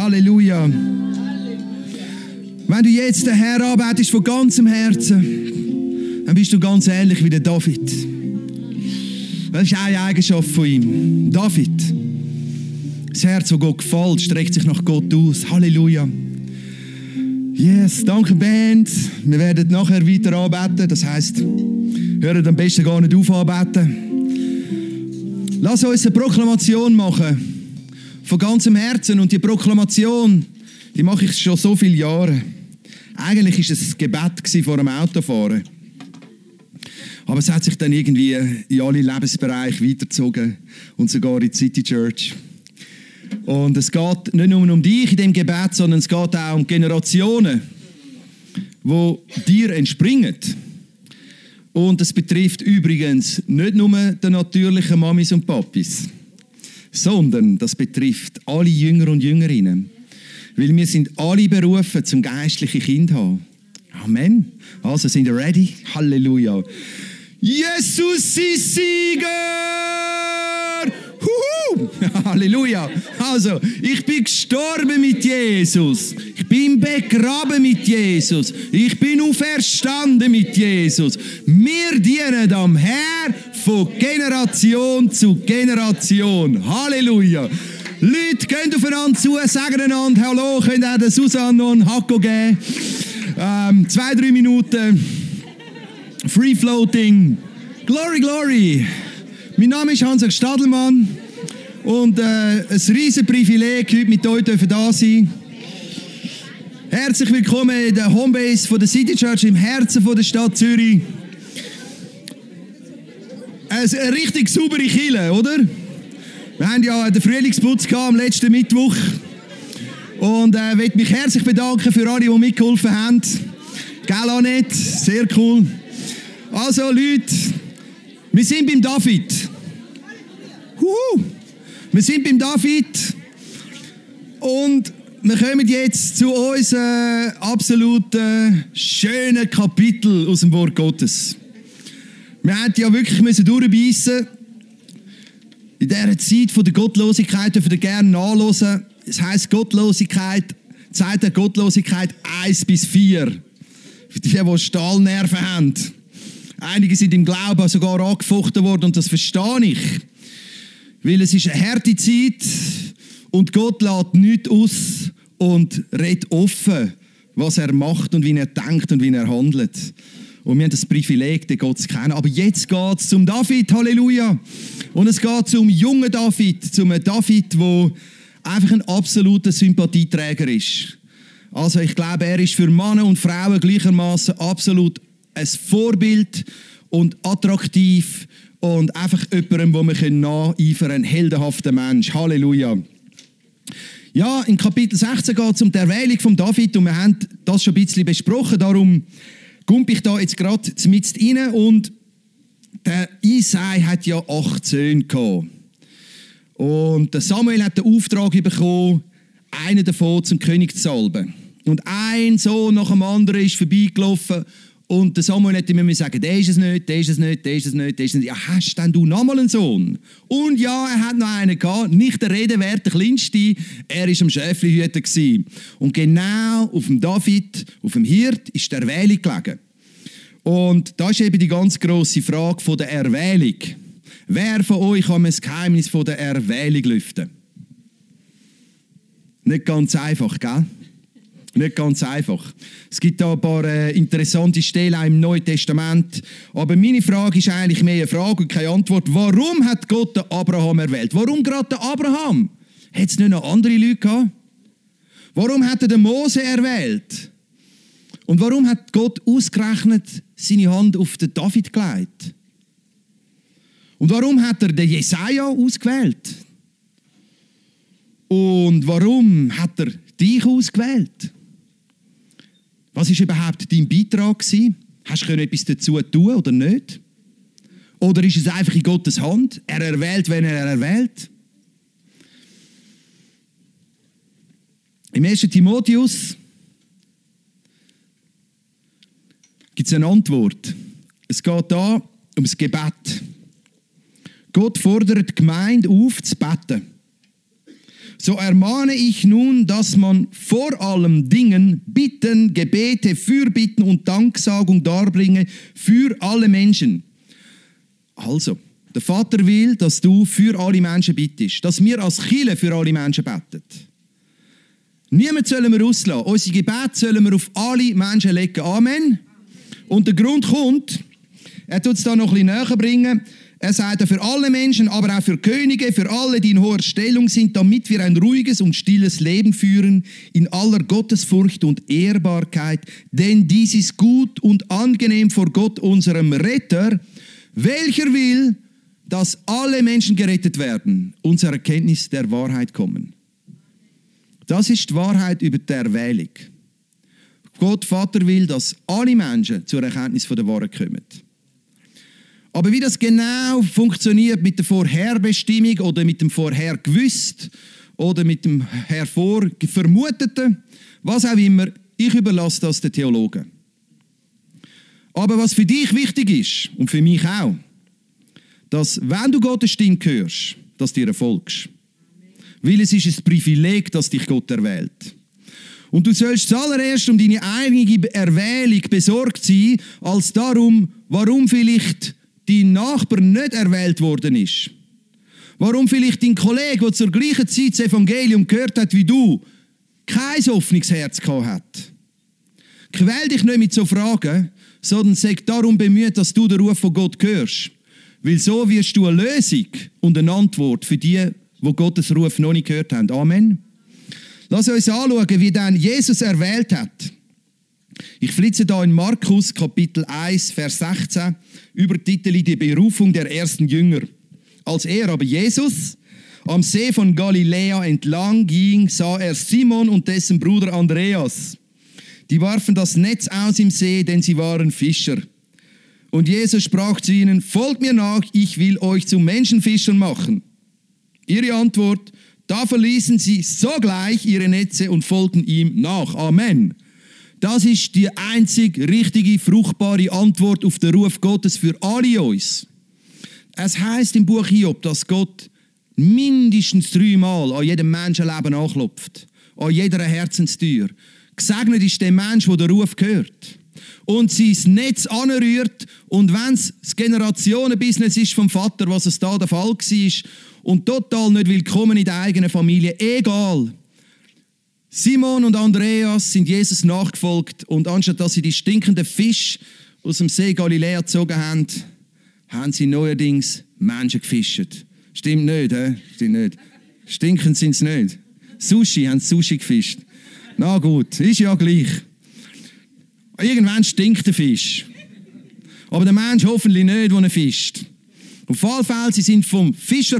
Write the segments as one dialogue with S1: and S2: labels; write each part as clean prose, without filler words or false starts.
S1: Halleluja. Wenn du jetzt den Herrn anbetest von ganzem Herzen, dann bist du ganz ähnlich wie der David. Das ist eine Eigenschaft von ihm. David. Das Herz, das Gott gefällt, streckt sich nach Gott aus. Halleluja. Yes, danke Band. Wir werden nachher weiter anbeten. Das heisst, hören am besten gar nicht auf anbeten. Lass uns eine Proklamation machen. Von ganzem Herzen. Und die Proklamation, die mache ich schon so viele Jahre. Eigentlich war es ein Gebet vor dem Autofahren. Aber es hat sich dann irgendwie in alle Lebensbereiche weitergezogen. Und sogar in die City Church. Und es geht nicht nur um dich in dem Gebet, sondern es geht auch um Generationen, die dir entspringen. Und es betrifft übrigens nicht nur die natürlichen Mamis und Papis, sondern das betrifft alle Jünger und Jüngerinnen. Weil wir sind alle berufen, zum geistlichen Kind zu haben. Amen. Also sind wir ready? Halleluja. Jesus ist Sieger! Huhu! Halleluja! Also, ich bin gestorben mit Jesus. Ich bin begraben mit Jesus. Ich bin auferstanden mit Jesus. Wir dienen am Herrn von Generation zu Generation. Halleluja! Leute, gehen aufeinander zu, sagen einander Hallo, könnt auch der Susanne noch einen Hacko geben. 2-3 Minuten. Free Floating. Glory, glory. Mein Name ist Hans Stadelmann und ein riesen Privileg, heute mit euch da sein. Herzlich willkommen in der Homebase von der City Church im Herzen von der Stadt Zürich. Eine richtig saubere Kirche, oder? Wir haben ja den Frühlingsputz am letzten Mittwoch und ich möchte mich herzlich bedanken für alle, die mitgeholfen haben. Gell, Annette? Sehr cool. Also Leute, wir sind beim David. Wir sind beim David und wir kommen jetzt zu unserem absolut schönen Kapitel aus dem Wort Gottes. Wir mussten ja wirklich durchbeissen. In dieser Zeit von der Gottlosigkeit dürfen wir gerne nachhören. Es heisst Gottlosigkeit, Zeit der Gottlosigkeit 1-4. Für die, die Stahlnerven haben. Einige sind im Glauben sogar angefochten worden und das verstehe ich. Weil es ist eine harte Zeit und Gott lässt nichts aus und redet offen, was er macht und wie er denkt und wie er handelt. Und wir haben das Privileg, den Gott zu kennen. Aber jetzt geht es zum David, Halleluja. Und es geht zum jungen David, zum David, der einfach ein absoluter Sympathieträger ist. Also ich glaube, er ist für Männer und Frauen gleichermaßen absolut ein Vorbild und attraktiv und einfach jemandem, wo wir nacheifern können, ein heldenhafter Mensch. Halleluja. Ja, in Kapitel 16 geht es um die Erwählung von David und wir haben das schon ein bisschen besprochen, darum komme ich da jetzt gerade mit rein und der Isai hat ja 8 Söhne gehabt. Und der Samuel hat den Auftrag bekommen, einen davon zum König zu salben. Und ein Sohn nach dem anderen ist vorbeigelaufen und der Samuel hätte mir sagen, der ist es nicht, der ist es nicht, der ist es nicht, der ist es nicht. Ja, hast denn du nochmal einen Sohn? Und ja, er hat noch einen gehabt, nicht der Rede wert, der Kleinste, er war am Schäflihüter gewesen. Und genau auf dem David, auf dem Hirt, ist die Erwählung gelegen. Und da ist eben die ganz grosse Frage von der Erwählung. Wer von euch kann mir das Geheimnis von der Erwählung lüften? Nicht ganz einfach, gell? Nicht ganz einfach. Es gibt da ein paar interessante Stellen auch im Neuen Testament. Aber meine Frage ist eigentlich mehr eine Frage und keine Antwort. Warum hat Gott den Abraham erwählt? Warum gerade den Abraham? Hat es nicht noch andere Leute gehabt? Warum hat er den Mose erwählt? Und warum hat Gott ausgerechnet seine Hand auf den David gelegt? Und warum hat er den Jesaja ausgewählt? Und warum hat er dich ausgewählt? Was war überhaupt dein Beitrag gewesen? Hast du etwas dazu tun oder nicht? Oder ist es einfach in Gottes Hand? Er erwählt, wenn er erwählt. Im 1. Timotheus gibt es eine Antwort. Es geht da ums Gebet. Gott fordert die Gemeinde auf, zu beten. So ermahne ich nun, dass man vor allen Dingen Bitten, Gebete, Fürbitten und Danksagung darbringe für alle Menschen. Also, der Vater will, dass du für alle Menschen bittest, dass wir als Kirche für alle Menschen beten. Niemand sollen wir auslassen. Unsere Gebete sollen wir auf alle Menschen legen. Amen. Und der Grund kommt, er tut es da noch ein bisschen näher bringen. Er sagt für alle Menschen, aber auch für Könige, für alle, die in hoher Stellung sind, damit wir ein ruhiges und stilles Leben führen, in aller Gottesfurcht und Ehrbarkeit. Denn dies ist gut und angenehm vor Gott, unserem Retter, welcher will, dass alle Menschen gerettet werden und zur Erkenntnis der Wahrheit kommen. Das ist die Wahrheit über die Erwählung. Gott, Vater, will, dass alle Menschen zur Erkenntnis der Wahrheit kommen. Aber wie das genau funktioniert mit der Vorherbestimmung oder mit dem Vorhergewusst oder mit dem Hervorvermuteten, was auch immer, ich überlasse das den Theologen. Aber was für dich wichtig ist und für mich auch, dass wenn du Gottes Stimme hörst, dass du dir folgst. Weil es ist ein Privileg, dass dich Gott erwählt. Und du sollst zuallererst um deine eigene Erwählung besorgt sein, als darum, warum vielleicht dein Nachbar nicht erwählt worden ist. Warum vielleicht dein Kollege, der zur gleichen Zeit das Evangelium gehört hat wie du, kein offenes Herz gehabt hat. Quäl dich nicht mit so Fragen, sondern sei darum bemüht, dass du den Ruf von Gott hörst. Weil so wirst du eine Lösung und eine Antwort für die Gottes Ruf noch nicht gehört haben. Amen. Lass uns anschauen, wie dann Jesus erwählt hat. Ich flitze da in Markus Kapitel 1, Vers 16, Übertitel Die Berufung der ersten Jünger. Als er aber Jesus am See von Galiläa entlang ging, sah er Simon und dessen Bruder Andreas. Die warfen das Netz aus im See, denn sie waren Fischer. Und Jesus sprach zu ihnen, folgt mir nach, ich will euch zu Menschenfischern machen. Ihre Antwort, da verließen sie sogleich ihre Netze und folgten ihm nach. Amen. Das ist die einzig richtige, fruchtbare Antwort auf den Ruf Gottes für alle uns. Es heisst im Buch Hiob, dass Gott mindestens 3-mal an jedem Menschenleben anklopft, an jeder Herzenstür. Gesegnet ist der Mensch, der den Ruf hört und sein Netz anrührt. Und wenn es das Generationenbusiness ist vom Vater, was es da der Fall war, und total nicht willkommen in der eigenen Familie, egal. Simon und Andreas sind Jesus nachgefolgt und anstatt dass sie die stinkenden Fische aus dem See Galiläa gezogen haben, haben sie neuerdings Menschen gefischt. Stimmt nicht, hä? Stimmt nicht. Stinkend sind sie nicht. Haben Sushi gefischt. Na gut, ist ja gleich. Irgendwann stinkt der Fisch. Aber der Mensch hoffentlich nicht, der ihn fischt. Auf jeden Fall, sie sind vom Fischer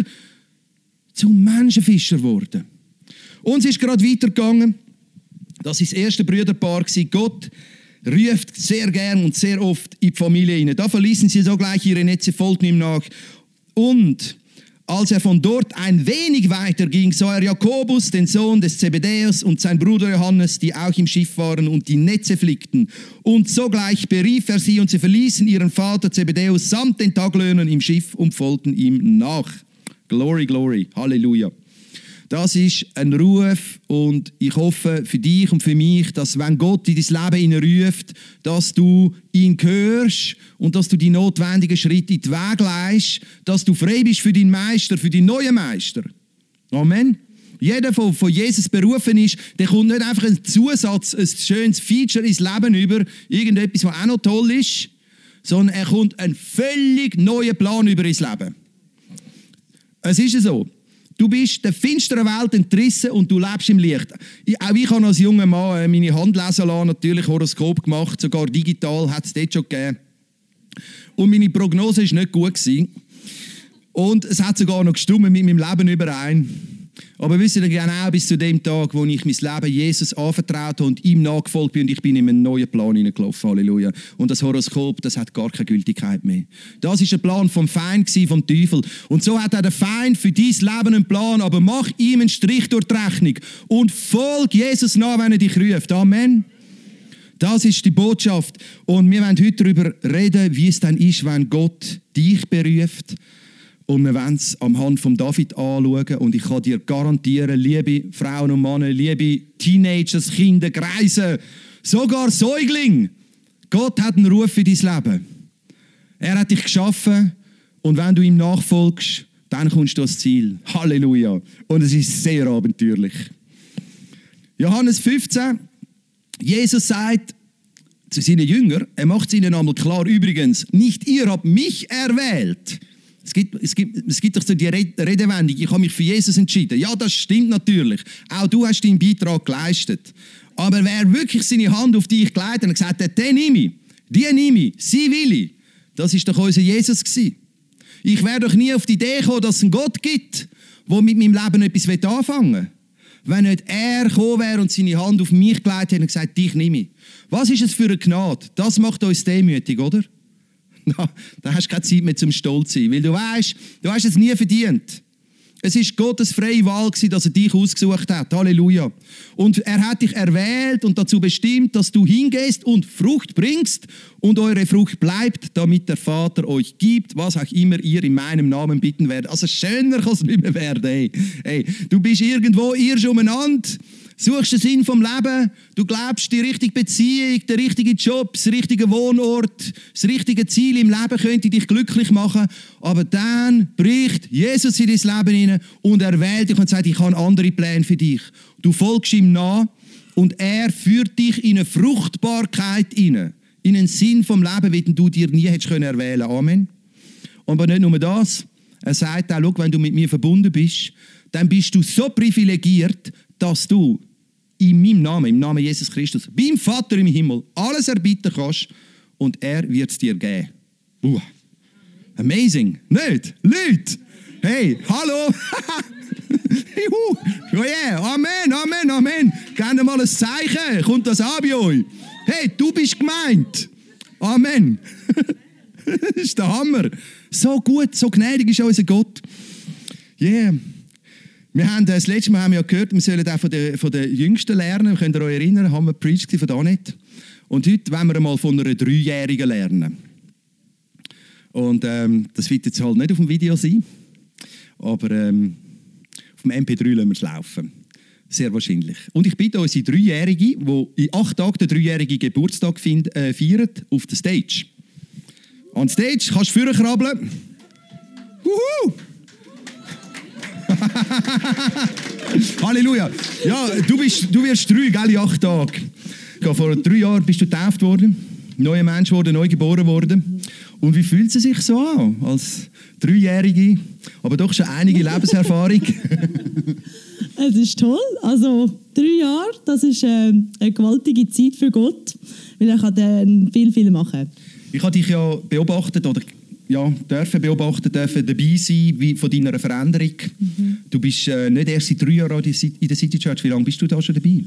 S1: zum Menschenfischer geworden. Und es ist gerade weitergegangen. Das war das erste Brüderpaar. Gott ruft sehr gern und sehr oft in die Familie hinein. Da verließen sie sogleich ihre Netze, folgten ihm nach. Und als er von dort ein wenig weiter ging, sah er Jakobus, den Sohn des Zebedäus, und sein Bruder Johannes, die auch im Schiff waren und die Netze flickten. Und sogleich berief er sie und sie verließen ihren Vater Zebedäus samt den Taglöhnern im Schiff und folgten ihm nach. Glory, glory, Halleluja. Das ist ein Ruf und ich hoffe für dich und für mich, dass wenn Gott in dein Leben hineinruft, dass du ihn hörst und dass du die notwendigen Schritte in den Weg leist, dass du frei bist für deinen Meister, für deinen neuen Meister. Amen. Jeder, der von Jesus berufen ist, der kommt nicht einfach ein Zusatz, ein schönes Feature ins Leben über, irgendetwas, was auch noch toll ist, sondern er kommt einen völlig neuen Plan über ins Leben. Es ist so. Du bist der finsteren Welt entrissen und du lebst im Licht. Auch ich habe als junger Mann meine Hand lesen lassen, natürlich Horoskop gemacht, sogar digital hat es dort schon gegeben. Und meine Prognose war nicht gut gewesen. Und es hat sogar noch gestimmt mit meinem Leben überein. Aber wisst ihr genau, bis zu dem Tag, wo ich mein Leben Jesus anvertraut habe und ihm nachgefolgt bin und ich bin in einen neuen Plan hineingelaufen. Halleluja. Und das Horoskop, das hat gar keine Gültigkeit mehr. Das ist ein Plan vom Feind, vom Teufel. Und so hat auch der Feind für dein Leben einen Plan, aber mach ihm einen Strich durch die Rechnung und folg Jesus nach, wenn er dich ruft. Amen. Das ist die Botschaft. Und wir wollen heute darüber reden, wie es dann ist, wenn Gott dich beruft. Und wir wollen es am Hand von David anschauen. Und ich kann dir garantieren, liebe Frauen und Männer, liebe Teenagers, Kinder, Greise, sogar Säugling, Gott hat einen Ruf für dein Leben. Er hat dich geschaffen und wenn du ihm nachfolgst, dann kommst du ans Ziel. Halleluja. Und es ist sehr abenteuerlich. Johannes 15, Jesus sagt zu seinen Jüngern, er macht es ihnen einmal klar, übrigens, nicht ihr habt mich erwählt. Es gibt doch so die Redewendung, ich habe mich für Jesus entschieden. Ja, das stimmt natürlich. Auch du hast deinen Beitrag geleistet. Aber wer wirklich seine Hand auf dich gelegt hat und gesagt hat, den nehme ich, die nehme ich, sie will ich, das ist doch unser Jesus gewesen. Ich wäre doch nie auf die Idee gekommen, dass es einen Gott gibt, der mit meinem Leben etwas anfangen will. Wenn nicht er gekommen wäre und seine Hand auf mich gelegt hätte und gesagt, dich nehme ich. Was ist es für eine Gnade? Das macht uns demütig, oder? Da hast du keine Zeit mehr zum Stolz sein, weil du hast es nie verdient. Es war Gottes freie Wahl, dass er dich ausgesucht hat. Halleluja. Und er hat dich erwählt und dazu bestimmt, dass du hingehst und Frucht bringst und eure Frucht bleibt, damit der Vater euch gibt, was auch immer ihr in meinem Namen bitten werdet. Also schöner kann es nicht mehr werden. Hey, du bist irgendwo, irrst umeinander, suchst den Sinn vom Leben, du glaubst, die richtige Beziehung, der richtige Job, das richtige Wohnort, das richtige Ziel im Leben könnte dich glücklich machen, aber dann bricht Jesus in dein Leben hinein und er wählt dich und sagt, ich habe andere Pläne für dich. Du folgst ihm nach und er führt dich in eine Fruchtbarkeit hinein, in einen Sinn vom Leben, wie du dir nie hättest erwählen können. Amen. Aber nicht nur das, er sagt auch, schau, wenn du mit mir verbunden bist, dann bist du so privilegiert, dass du in meinem Namen, im Namen Jesus Christus, beim Vater im Himmel, alles erbitten kannst und er wird es dir geben. Amazing, nicht? Leute, hey, hallo. Oh yeah, Amen, Amen, Amen. Gebt mal ein Zeichen, kommt das an bei euch. Hey, du bist gemeint. Amen. Das ist der Hammer. So gut, so gnädig ist unser Gott. Yeah. Das letzte Mal haben wir ja gehört, wir sollen auch von den Jüngsten lernen. Könnt ihr euch erinnern, haben wir gepredigt von da nicht. Und heute wollen wir einmal von einer 3-Jährigen lernen. Und das wird jetzt halt nicht auf dem Video sein, aber auf dem MP3 lassen wir es laufen. Sehr wahrscheinlich. Und ich bitte unsere 3-Jährige, die in 8 Tagen den 3-jährigen Geburtstag feiert, auf der Stage. An der Stage kannst du vorkrabbeln. Wuhu! Halleluja. Ja, du wirst 3, gell, in 8 Tagen. Vor 3 Jahren bist du getauft worden, neuer Mensch worden, neu geboren worden. Und wie fühlt es sich so an, als 3-Jährige, aber doch schon einige Lebenserfahrung?
S2: Es ist toll. Also 3 Jahre, das ist eine gewaltige Zeit für Gott, weil er kann dann viel machen. Ich habe dich ja beobachtet, oder dürfen dabei sein wie von deiner Veränderung. Mhm. Du bist nicht erst seit 3 Jahren in der City Church. Wie lange bist du da schon dabei?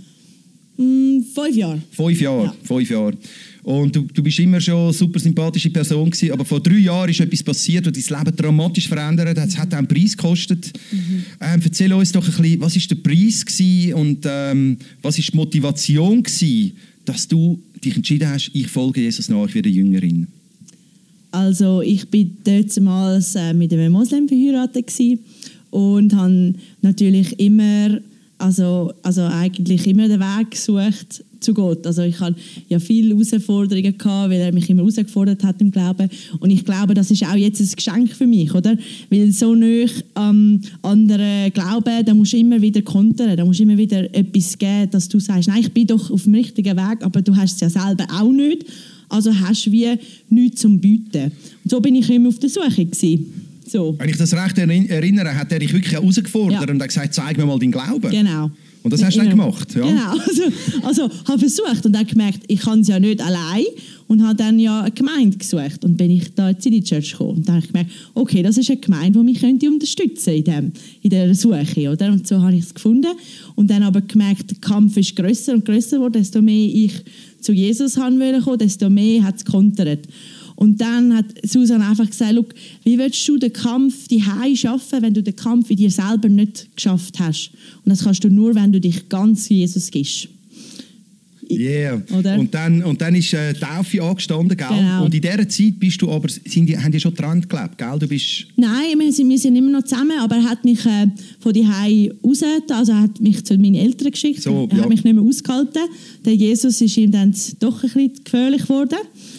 S2: 5 Jahre. 5 Jahre, ja. 5 Jahre. Und du bist immer schon eine super sympathische Person gewesen, aber vor 3 Jahren ist etwas passiert, das dein Leben dramatisch verändert hat. Es hat auch einen Preis gekostet. Mhm. Erzähl uns doch ein bisschen, was war der Preis gewesen und was war die Motivation gewesen, dass du dich entschieden hast, ich folge Jesus nach, ich werde Jüngerin?
S3: Also ich bin damals mit einem Moslem verheiratet und habe natürlich immer, also eigentlich immer den Weg gesucht zu Gott. Also ich hatte ja viele Herausforderungen gehabt, weil er mich immer herausgefordert hat im Glauben. Und ich glaube, das ist auch jetzt ein Geschenk für mich, oder? Weil so nah anderen Glauben, da musst du immer wieder kontern, da musst du immer wieder etwas geben, dass du sagst, nein, ich bin doch auf dem richtigen Weg, aber du hast es ja selber auch nicht. Also hast du wie nichts zum Bieten. Und so bin ich immer auf der Suche gewesen. So.
S1: Wenn ich das recht erinnere, hat er dich wirklich herausgefordert und hat gesagt, zeig mir mal deinen Glauben.
S3: Genau.
S1: Und das hast du dann gemacht? Ja?
S3: Genau. Also habe versucht und dann gemerkt, ich kann es ja nicht allein und habe dann ja eine Gemeinde gesucht und bin ich da in die City Church gekommen. Und dann habe ich gemerkt, okay, das ist eine Gemeinde, die mich könnte unterstützen in dieser Suche. Oder? Und so habe ich es gefunden. Und dann aber gemerkt, der Kampf ist grösser und grösser geworden, desto mehr ich zu Jesus kommen wollte, desto mehr hat es gekontert. Und dann hat Susan einfach gesagt, wie willst du den Kampf daheim schaffen, wenn du den Kampf in dir selber nicht geschafft hast? Und das kannst du nur, wenn du dich ganz Jesus gibst.
S1: Yeah.
S3: Oder?
S1: Und dann ist Taufe angestanden, gell?
S3: Genau.
S1: Und in dieser Zeit bist du aber, haben die schon getrennt gelebt, gell? Du bist...
S3: Nein, wir sind immer noch zusammen, aber er hat mich von die Hause raus, also er hat mich zu meinen Eltern geschickt.
S1: So,
S3: er hat mich nicht mehr ausgehalten. Der Jesus ist ihm dann doch ein bisschen gefährlich geworden.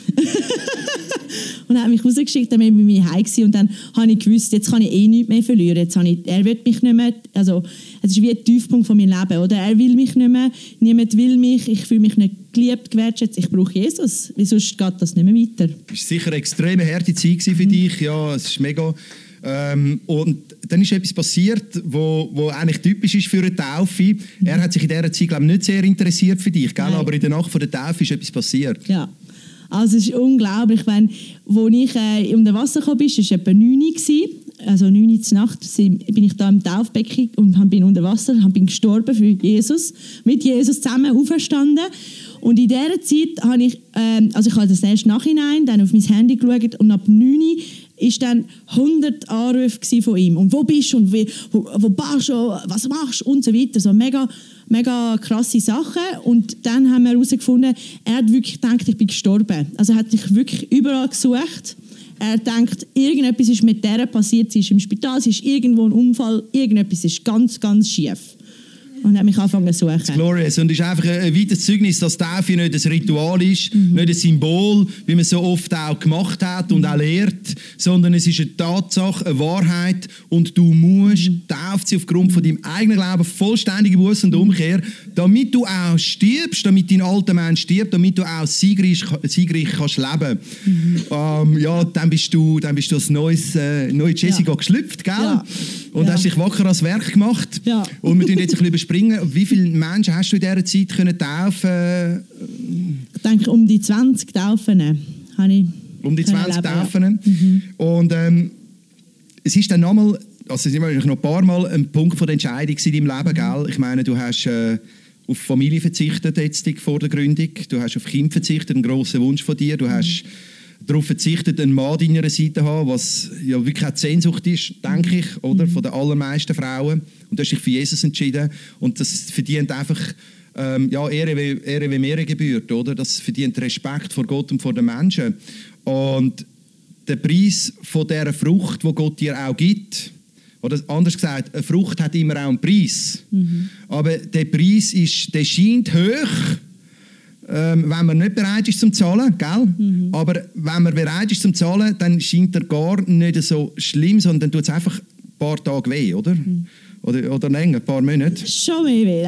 S3: Und er hat mich rausgeschickt, dann bin ich bei mir heim gewesen. Und dann habe ich gewusst, jetzt kann ich nichts mehr verlieren. Er will mich nicht mehr, also es ist wie ein Tiefpunkt von meinem Leben, oder? Er will mich nicht mehr, niemand will mich, ich fühle mich nicht geliebt, gewertschätzt, ich brauche Jesus, weil sonst geht das nicht mehr weiter.
S1: Es war sicher eine extrem harte Zeit für dich, ja, es ist mega... und dann ist etwas passiert, wo eigentlich typisch ist für eine Taufe. Er hat sich in dieser Zeit, glaube ich, nicht sehr interessiert für dich, gell? Aber in der Nacht vor der Taufe ist etwas passiert.
S3: Ja, also es ist unglaublich, als ich unter Wasser gekommen bin, war es etwa 9 Uhr, also 9 Uhr zur Nacht, bin ich da im Taufbecken und bin unter Wasser, bin gestorben für Jesus, mit Jesus zusammen auferstanden. Und in dieser Zeit habe ich habe das erst nachhinein, dann auf mein Handy geschaut und ab 9 Uhr ist dann 100 Anrufe von ihm. Und wo bist du und wo bist du, was machst du und so weiter. So mega, mega krasse Sachen. Und dann haben wir herausgefunden, er hat wirklich gedacht, ich bin gestorben. Also er hat mich wirklich überall gesucht. Er denkt, irgendetwas ist mit der passiert, sie ist im Spital, sie ist irgendwo ein Unfall, irgendetwas ist ganz, ganz schief. Und hat mich angefangen zu suchen.
S1: Glorious. Und es ist einfach ein weiteres Zeugnis, dass Taufe nicht ein Ritual ist, nicht ein Symbol, wie man so oft auch gemacht hat und auch lehrt, sondern es ist eine Tatsache, eine Wahrheit und du musst tauft sie aufgrund von deinem eigenen Glauben, vollständige Buße und Umkehr, damit du auch stirbst, damit dein alter Mensch stirbt, damit du auch siegreich kannst leben. Ja, dann bist du als neue Jessica geschlüpft, gell? Ja. Und hast dich wacker ans Werk gemacht. Ja. Und wir tun jetzt ein bisschen überspringen. Wie viele Menschen hast du in dieser Zeit können taufen?
S3: Ich denke, um die 20 Taufen habe ich.
S1: Um die 20 Taufen. Ja. Und es ist dann nochmal, also es war noch ein paar Mal ein Punkt von der Entscheidung in deinem Leben, gell? Ich meine, du hast auf Familie verzichtet jetzt vor der Gründung, du hast auf Kind verzichtet, ein grosser Wunsch von dir, du hast darauf verzichtet, einen Mann an deiner Seite zu haben, was ja wirklich auch die Sehnsucht ist, denke ich, oder? Von den allermeisten Frauen. Und du hast dich für Jesus entschieden. Und das verdient einfach Ehre wie Ehre gebührt, oder? Das verdient Respekt vor Gott und vor den Menschen. Und der Preis von dieser Frucht, die Gott dir auch gibt, oder anders gesagt, eine Frucht hat immer auch einen Preis. Aber der Preis der scheint hoch, wenn man nicht bereit ist zum Zahlen, gell? Aber wenn man bereit ist zum Zahlen, dann scheint er gar nicht so schlimm, sondern dann tut es einfach ein paar Tage weh, oder? Oder länger, ein paar Monate.
S3: Schon mehr weh.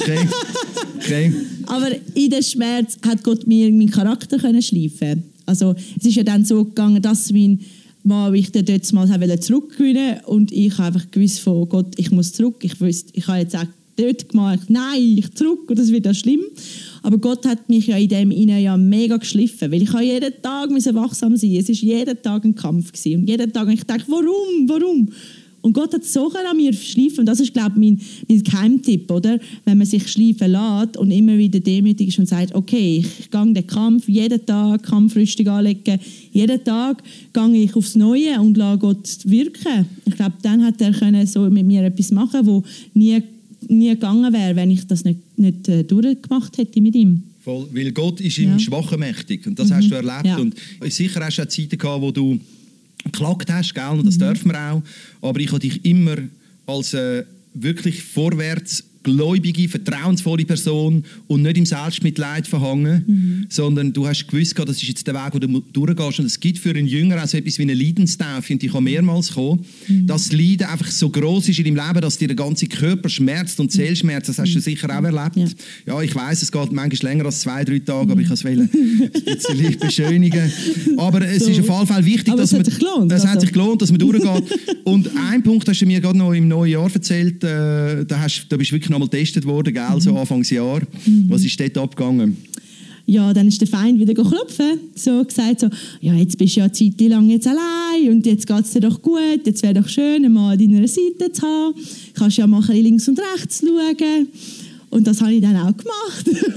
S1: Okay.
S3: Aber in den Schmerz hat Gott mir meinen Charakter schleifen. Also es ist ja dann so gegangen, dass mein Mann, ich dort mal zurückgewinnen wollte und ich habe einfach gewusst von Gott, ich muss zurück. Ich habe jetzt auch dort gemacht, nein, ich zurück und das wird ja schlimm. Aber Gott hat mich ja in dem ja mega geschliffen, weil ich jeden Tag wachsam sein. Es war jeden Tag ein Kampf gewesen. Und jeden Tag ich dachte, warum? Und Gott hat so an mir schleifen. Und das ist, glaube ich, mein Geheimtipp, oder? Wenn man sich schleifen lässt und immer wieder demütig ist und sagt, okay, ich gehe den Kampf jeden Tag, Kampfrüstung anlegen. Jeden Tag gehe ich aufs Neue und lasse Gott wirken. Ich glaube, dann hat er so mit mir etwas machen, wo nie gegangen wäre, wenn ich das nicht durchgemacht hätte mit ihm.
S1: Voll, weil Gott ist im Schwachen mächtig und das hast du erlebt. Ja. Und sicher hast du auch Zeiten gehabt, wo du geklagt hast, gell? Und das dürfen wir auch. Aber ich habe dich immer als wirklich vorwärts gläubige, vertrauensvolle Person und nicht im Selbstmitleid verhangen, sondern du hast gewusst, das ist jetzt der Weg, wo du durchgehst. Und es gibt für einen Jünger auch so etwas wie eine Leidenstaufe, und die kann mehrmals kommen, dass das Leiden einfach so gross ist in deinem Leben, dass dir der ganze Körper schmerzt und Seele schmerzt. Das hast du sicher auch erlebt. Ja, ich weiss, es geht manchmal länger als 2-3 Tage, aber ich kann es leicht beschönigen. Aber es ist auf jeden Fall wichtig, dass man... Es hat sich gelohnt, dass man durchgeht. Und ein Punkt hast du mir gerade noch im neuen Jahr erzählt, da bist du wirklich nochmal getestet worden, gell, so Anfangsjahr. Was ist dort abgegangen?
S3: Ja, dann ist der Feind wieder geklopfen, so gesagt, so, ja, jetzt bist du ja eine Zeit lang jetzt allein und jetzt geht es dir doch gut, jetzt wäre doch schön, einen Mann an deiner Seite zu haben. Kannst ja mal ein bisschen links und rechts schauen. Und das habe ich dann auch gemacht.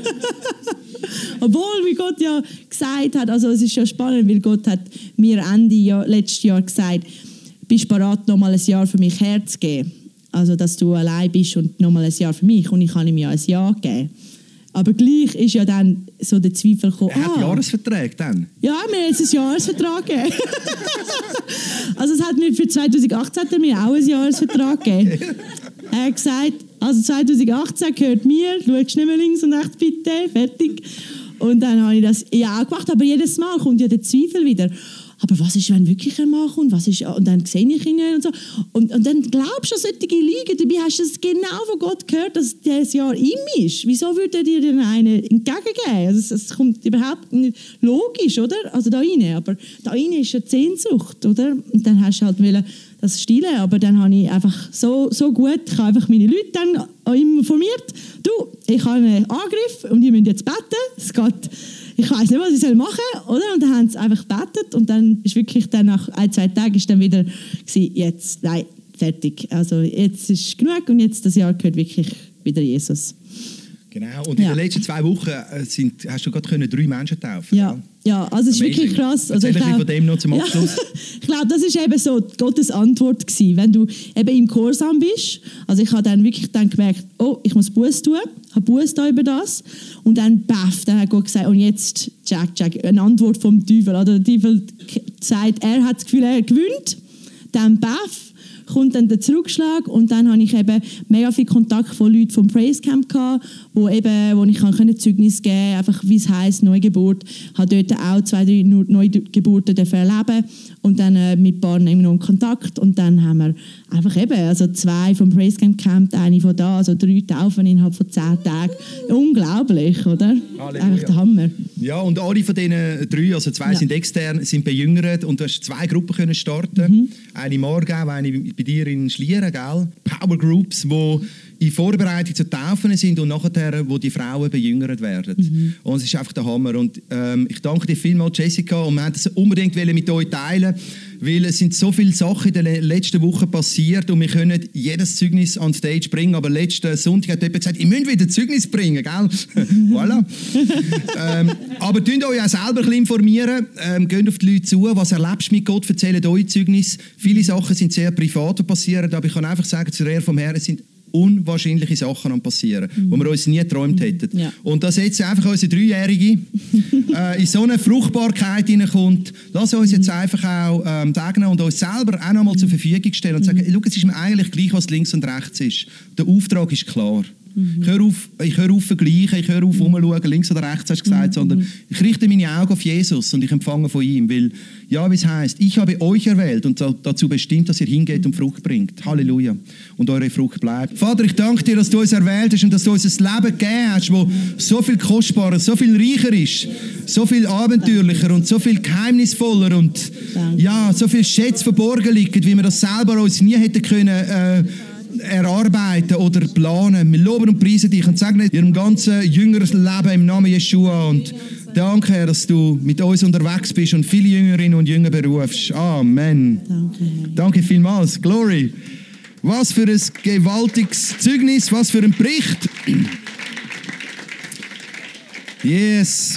S3: Obwohl, wie Gott ja gesagt hat, also es ist ja spannend, weil Gott hat mir Ende letztes Jahr gesagt, bist du bereit, noch mal ein Jahr für mich herzugeben? Also, dass du allein bist und noch mal ein Jahr für mich. Und ich habe ihm ja ein Jahr gegeben. Aber gleich ist ja dann so der Zweifel gekommen.
S1: Er hat Jahresverträge dann?
S3: Ja, wir haben jetzt einen Jahresvertrag gegeben. Also es hat mir für 2018 hat er mir auch einen Jahresvertrag gegeben. Er hat gesagt, also 2018 gehört mir, schaust nicht mehr links und rechts bitte, fertig. Und dann habe ich das ja auch gemacht, aber jedes Mal kommt ja der Zweifel wieder. Aber was ist, wenn wirklich ein Mann kommt? Was ist, und dann sehe ich ihn und so. Und dann glaubst du an solche Lügen. Dabei hast du es genau von Gott gehört, dass dieses Jahr ihm ist. Wieso würde er dir denn einen entgegengeben? Also es kommt überhaupt nicht logisch, oder? Also da rein. Aber da rein ist eine Sehnsucht, oder? Und dann hast du halt das stillen. Aber dann habe ich einfach so gut, ich habe einfach meine Leute dann informiert. Du, ich habe einen Angriff und die müssen jetzt beten. Es geht... Ich weiss nicht, was ich machen soll, oder? Und dann haben sie einfach gebetet und dann ist wirklich dann nach 1-2 Tagen ist dann wieder gewesen, jetzt, nein, fertig. Also jetzt ist genug und jetzt das Jahr gehört wirklich wieder Jesus.
S1: Genau, und in den letzten 2 Wochen hast du gerade 3 Menschen taufen.
S3: Ja, also es ist wirklich krass. Also
S1: Erzähl von dem noch zum Abschluss.
S3: Ja, ich glaube, das ist eben so Gottes Antwort gewesen, wenn du eben im Gehorsam bist. Also ich habe dann wirklich gemerkt, oh, ich muss Buß tun, habe Buß da über das und dann dann hat Gott gesagt, und jetzt Jack, eine Antwort vom Teufel. Oder der Teufel sagt, er hat das Gefühl, er gewinnt, dann kommt dann der Zurückschlag und dann habe ich eben mega viel Kontakt von Leuten vom Praise Camp gehabt, wo ich Zeugnis geben konnte, einfach wie es heisst, Neugeburt. Ich habe dort auch 2-3 Neugeburten erleben und dann mit ein paar immer noch in Kontakt und dann haben wir einfach also 2 vom Praise Camp, eine von da, also 3 Taufen innerhalb von 10 Tagen. Unglaublich, oder?
S1: Halleluja.
S3: Einfach der Hammer.
S1: Ja, und alle von diesen 3, also 2 sind extern, sind bejüngert und du hast 2 Gruppen können starten. Eine in Aargau, eine bei dir in Schlieren, gell? Power Groups, die in Vorbereitung zu Taufen sind und nachher, wo die Frauen bejüngert werden. Und es ist einfach der Hammer. Und ich danke dir vielmals, Jessica, und wir wollten das unbedingt mit euch teilen, weil es sind so viele Sachen in den letzten Wochen passiert und wir können jedes Zeugnis an Stage bringen, aber letzten Sonntag hat jemand gesagt, ihr müsst wieder Zeugnis bringen, gell? Voilà. Aber tünt euch auch selber ein bisschen informieren, geht auf die Leute zu, was erlebst du mit Gott, erzählt euch Zeugnis. Viele Sachen sind sehr privat passiert, aber ich kann einfach sagen, zur Ehre vom Herrn, es sind unwahrscheinliche Sachen am passieren, wo wir uns nie geträumt hätten. Ja. Und dass jetzt einfach unsere 3-Jährige in so eine Fruchtbarkeit hineinkommt, lass uns jetzt einfach auch segnen und uns selber auch noch mal zur Verfügung stellen und sagen, schau, es ist mir eigentlich gleich, was links und rechts ist. Der Auftrag ist klar. Ich höre auf vergleichen, ich höre auf umschauen, links oder rechts hast du gesagt, sondern ich richte meine Augen auf Jesus und ich empfange von ihm, weil, ja, wie es heisst, ich habe euch erwählt und dazu bestimmt, dass ihr hingeht und Frucht bringt. Halleluja. Und eure Frucht bleibt. Vater, ich danke dir, dass du uns erwählt hast und dass du uns ein Leben gegeben hast, das so viel kostbarer, so viel reicher ist, so viel abenteuerlicher und so viel geheimnisvoller und ja, so viel Schätze verborgen liegen, wie wir das selber uns nie hätten können erarbeiten oder planen. Wir loben und preisen dich und segnen ihrem ganzen jüngeren Leben im Namen Jeschua und danke, Herr, dass du mit uns unterwegs bist und viele Jüngerinnen und Jünger berufst. Amen. Danke vielmals. Glory. Was für ein gewaltiges Zeugnis, was für ein Bericht. Yes.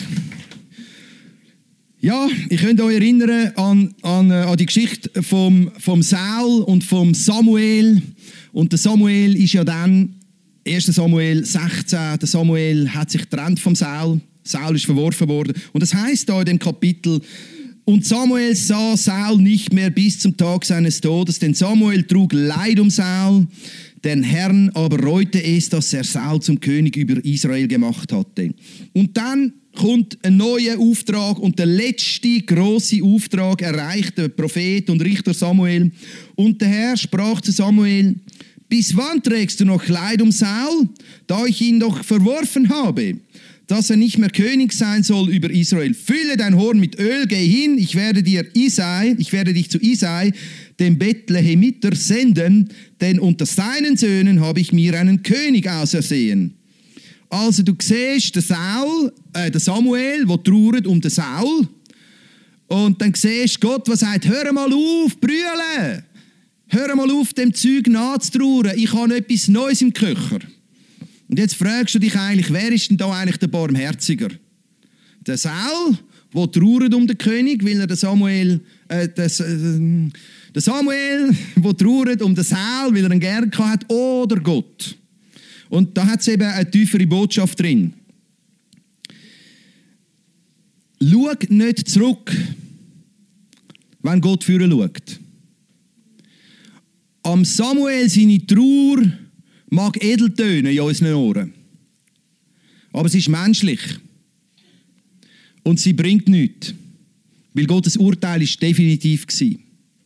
S1: Ja, ich könnte euch erinnern an die Geschichte vom Saul und vom Samuel. Und der Samuel ist ja dann, 1. Samuel 16, der Samuel hat sich getrennt vom Saul. Saul ist verworfen worden. Und das heißt da in dem Kapitel, und Samuel sah Saul nicht mehr bis zum Tag seines Todes, denn Samuel trug Leid um Saul, den Herrn aber reute es, dass er Saul zum König über Israel gemacht hatte. Und dann kommt ein neuer Auftrag und der letzte große Auftrag erreicht der Prophet und Richter Samuel. Und der Herr sprach zu Samuel, bis wann trägst du noch Leid um Saul, da ich ihn doch verworfen habe, dass er nicht mehr König sein soll über Israel. Fülle dein Horn mit Öl, geh hin, ich werde dich zu Isai, dem Bethlehemiter, senden, denn unter seinen Söhnen habe ich mir einen König ausersehen. Also du siehst den Samuel, der trauert um den Saul. Und dann siehst du Gott, der sagt, hör mal auf, brüllen. Hör mal auf, dem Zeug nachzutrauern. Ich habe etwas Neues im Köcher. Und jetzt fragst du dich eigentlich, wer ist denn da eigentlich der Barmherziger? Der Saul, der trauert um den König, weil er der Samuel, der Samuel, der trauert um den Saul, weil er ihn gerne hat, oder Gott? Und da hat es eben eine tiefere Botschaft drin. schau nicht zurück, wenn Gott führen schaut. Am Samuel seine Trauer mag edel tönen in unseren Ohren. Aber sie ist menschlich. Und sie bringt nichts. Weil Gottes Urteil ist definitiv war.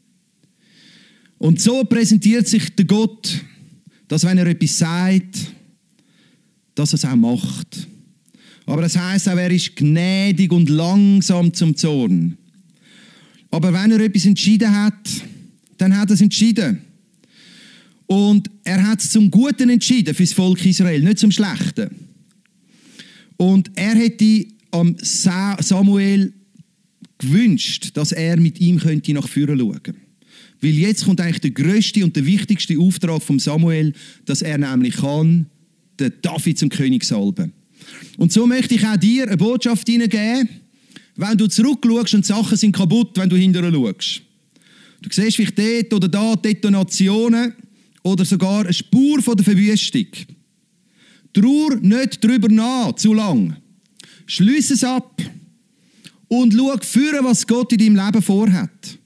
S1: Und so präsentiert sich der Gott, dass wenn er etwas sagt, dass er es auch macht. Aber das heisst auch, er ist gnädig und langsam zum Zorn. Aber wenn er etwas entschieden hat, dann hat er es entschieden. Und er hat es zum Guten entschieden für das Volk Israel, nicht zum Schlechten. Und er hätte am Samuel gewünscht, dass er mit ihm könnte nach vorne schauen könnte. Weil jetzt kommt eigentlich der grösste und der wichtigste Auftrag von Samuel, dass er nämlich kann, den David zum König salben. Und so möchte ich auch dir eine Botschaft hineingeben, wenn du zurückschaust und Sachen sind kaputt, wenn du hinterher schaust. Du siehst vielleicht dort oder da Detonationen oder sogar eine Spur von der Verwüstung. Trauer nicht darüber nach, zu lang. Schließ es ab und schau führen, was Gott in deinem Leben vorhat.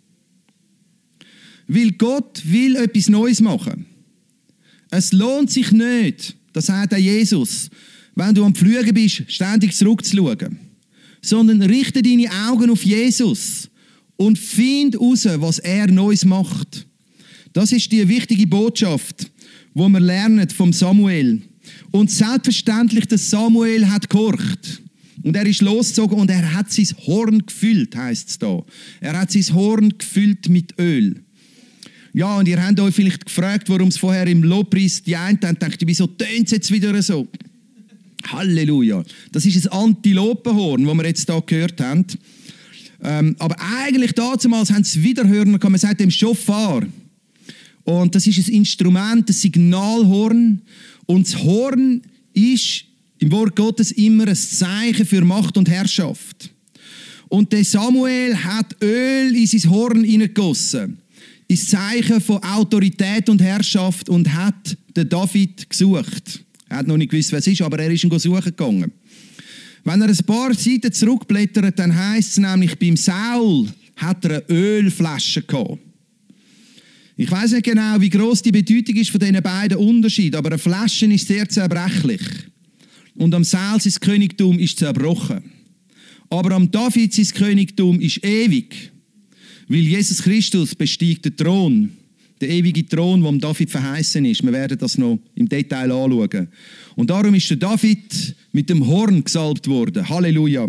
S1: Weil Gott will etwas Neues machen. Es lohnt sich nicht, das sagt auch Jesus, wenn du am Pflügen bist, ständig zurückzuschauen. Sondern richte deine Augen auf Jesus und find heraus, was er Neues macht. Das ist die wichtige Botschaft, die wir lernen vom Samuel. Und selbstverständlich, der Samuel hat gehorcht. Und er ist losgezogen und er hat sein Horn gefüllt, heisst es da. Er hat sein Horn gefüllt mit Öl. Ja, und ihr habt euch vielleicht gefragt, warum es vorher im Lobpreis die einen haben gedacht, wieso tönt es jetzt wieder so? Halleluja. Das ist ein Antilopenhorn, das wir jetzt hier gehört haben. Aber eigentlich damals haben sie Wiederhören, man sagt dem Schofar. Und das ist ein Instrument, ein Signalhorn. Und das Horn ist im Wort Gottes immer ein Zeichen für Macht und Herrschaft. Und der Samuel hat Öl in sein Horn hineingegossen. Ist Zeichen von Autorität und Herrschaft und hat den David gesucht. Er hat noch nicht gewusst, wer es ist, aber er ist ihn suchen gegangen. Wenn er ein paar Seiten zurückblättert, dann heisst es nämlich, beim Saul hat er eine Ölflasche gehabt. Ich weiss nicht genau, wie gross die Bedeutung ist von diesen beiden Unterschieden, aber eine Flasche ist sehr zerbrechlich. Und am Saul sein Königtum ist zerbrochen. Aber am David sein Königtum ist ewig. Weil Jesus Christus bestiegt den Thron, den ewigen Thron, der am David verheißen ist. Wir werden das noch im Detail anschauen. Und darum ist der David mit dem Horn gesalbt worden. Halleluja.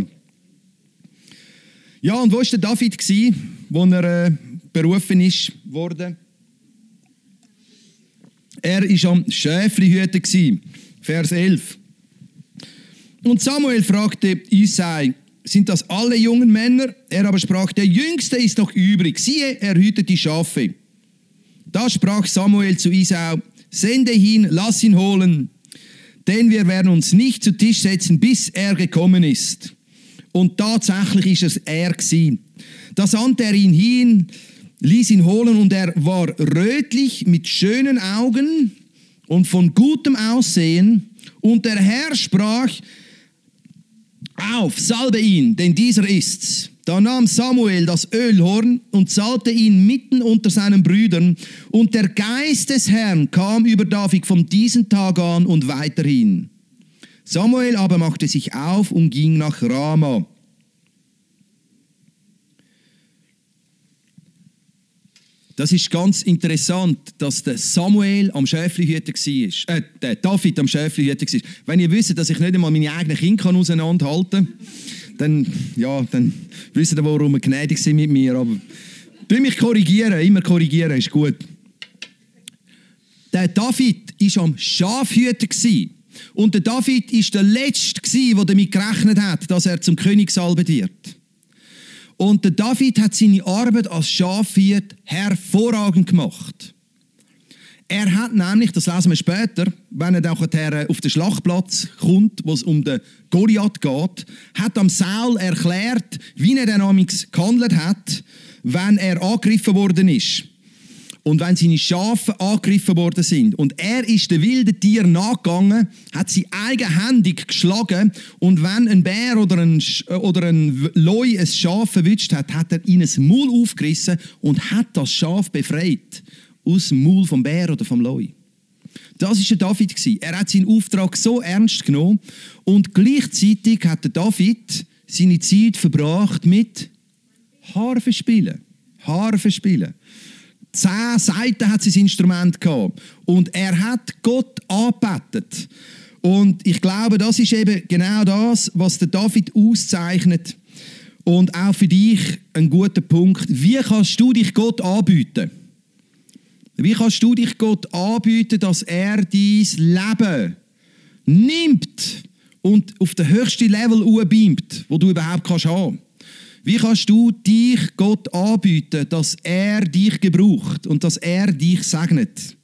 S1: Ja, und wo war der David, wo er berufen ist worden? Er war am Schäflihüten, Vers 11. Und Samuel fragte Isai, sind das alle jungen Männer? Er aber sprach, der Jüngste ist noch übrig. Siehe, er hütet die Schafe. Da sprach Samuel zu Isai, sende ihn, lass ihn holen, denn wir werden uns nicht zu Tisch setzen, bis er gekommen ist. Und tatsächlich ist es er gewesen. Da sandte er ihn hin, ließ ihn holen und er war rötlich mit schönen Augen und von gutem Aussehen. Und der Herr sprach, auf, salbe ihn, denn dieser ist's. Da nahm Samuel das Ölhorn und salbte ihn mitten unter seinen Brüdern. Und der Geist des Herrn kam über David von diesem Tag an und weiterhin. Samuel aber machte sich auf und ging nach Rama. Das ist ganz interessant, dass der Samuel am Schäflihüten war. Der David am Schäflihüten war. Wenn ihr wisst, dass ich nicht einmal meine eigenen Kinder auseinanderhalten kann, dann wisst ihr, warum wir gnädig sind mit mir. Aber mich korrigieren, immer korrigieren, ist gut. Der David war am Schafhüten. Und der David war der Letzte, der damit gerechnet hat, dass er zum König salbet wird. Und der David hat seine Arbeit als Schafhirt hervorragend gemacht. Er hat nämlich, das lesen wir später, wenn er auf den Schlachtplatz kommt, wo es um den Goliath geht, hat am Saul erklärt, wie er dynamisch gehandelt hat, wenn er angegriffen worden ist. Und wenn seine Schafe angegriffen worden sind und er ist den wilden Tieren nachgegangen, hat sie eigenhändig geschlagen und wenn ein Bär oder ein Leu ein Schaf verwünscht hat, hat er ihnen das Maul aufgerissen und hat das Schaf befreit aus dem Maul vom Bär oder vom Leu. Das war der David. Er hat seinen Auftrag so ernst genommen und gleichzeitig hat der David seine Zeit verbracht mit Harfe spielen. 10 Seiten hat sein Instrument gehabt. Und er hat Gott angebetet. Und ich glaube, das ist eben genau das, was der David auszeichnet. Und auch für dich ein guter Punkt. Wie kannst du dich Gott anbieten? Wie kannst du dich Gott anbieten, dass er dein Leben nimmt und auf den höchsten Level beamt, wo du überhaupt kannst haben? Wie kannst du dich Gott anbieten, dass er dich gebraucht und dass er dich segnet?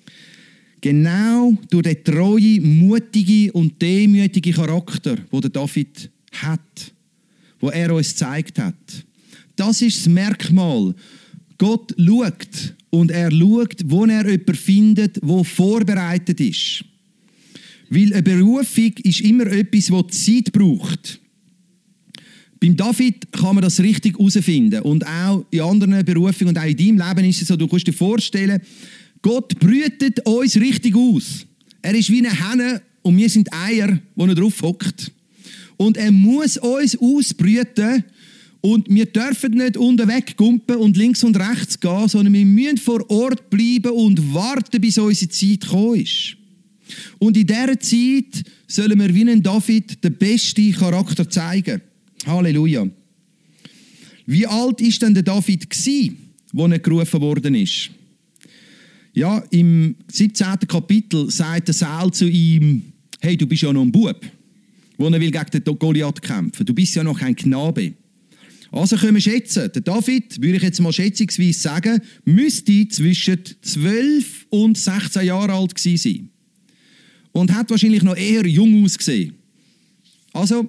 S1: Genau durch den treuen, mutigen und demütigen Charakter, den der David hat, wo er uns gezeigt hat. Das ist das Merkmal. Gott schaut und er schaut, wo er jemanden findet, der vorbereitet ist. Weil eine Berufung ist immer etwas, das Zeit braucht. Beim David kann man das richtig herausfinden. Und auch in anderen Berufungen und auch in deinem Leben ist es so, du kannst dir vorstellen, Gott brütet uns richtig aus. Er ist wie eine Henne und wir sind Eier, wo er drauf hockt. Und er muss uns ausbrüten und wir dürfen nicht unterwegs gumpen und links und rechts gehen, sondern wir müssen vor Ort bleiben und warten, bis unsere Zeit gekommen ist. Und in dieser Zeit sollen wir wie ein David den besten Charakter zeigen. Halleluja. Wie alt war denn der David, als er gerufen worden ist? Ja, im 17. Kapitel sagt der Saul zu ihm, hey, du bist ja noch ein Bub, wo er will gegen den Goliath kämpfen. Du bist ja noch ein Knabe. Also können wir schätzen, der David, würde ich jetzt mal schätzungsweise sagen, müsste zwischen 12 und 16 Jahre alt gewesen sein. Und hat wahrscheinlich noch eher jung ausgesehen. Also,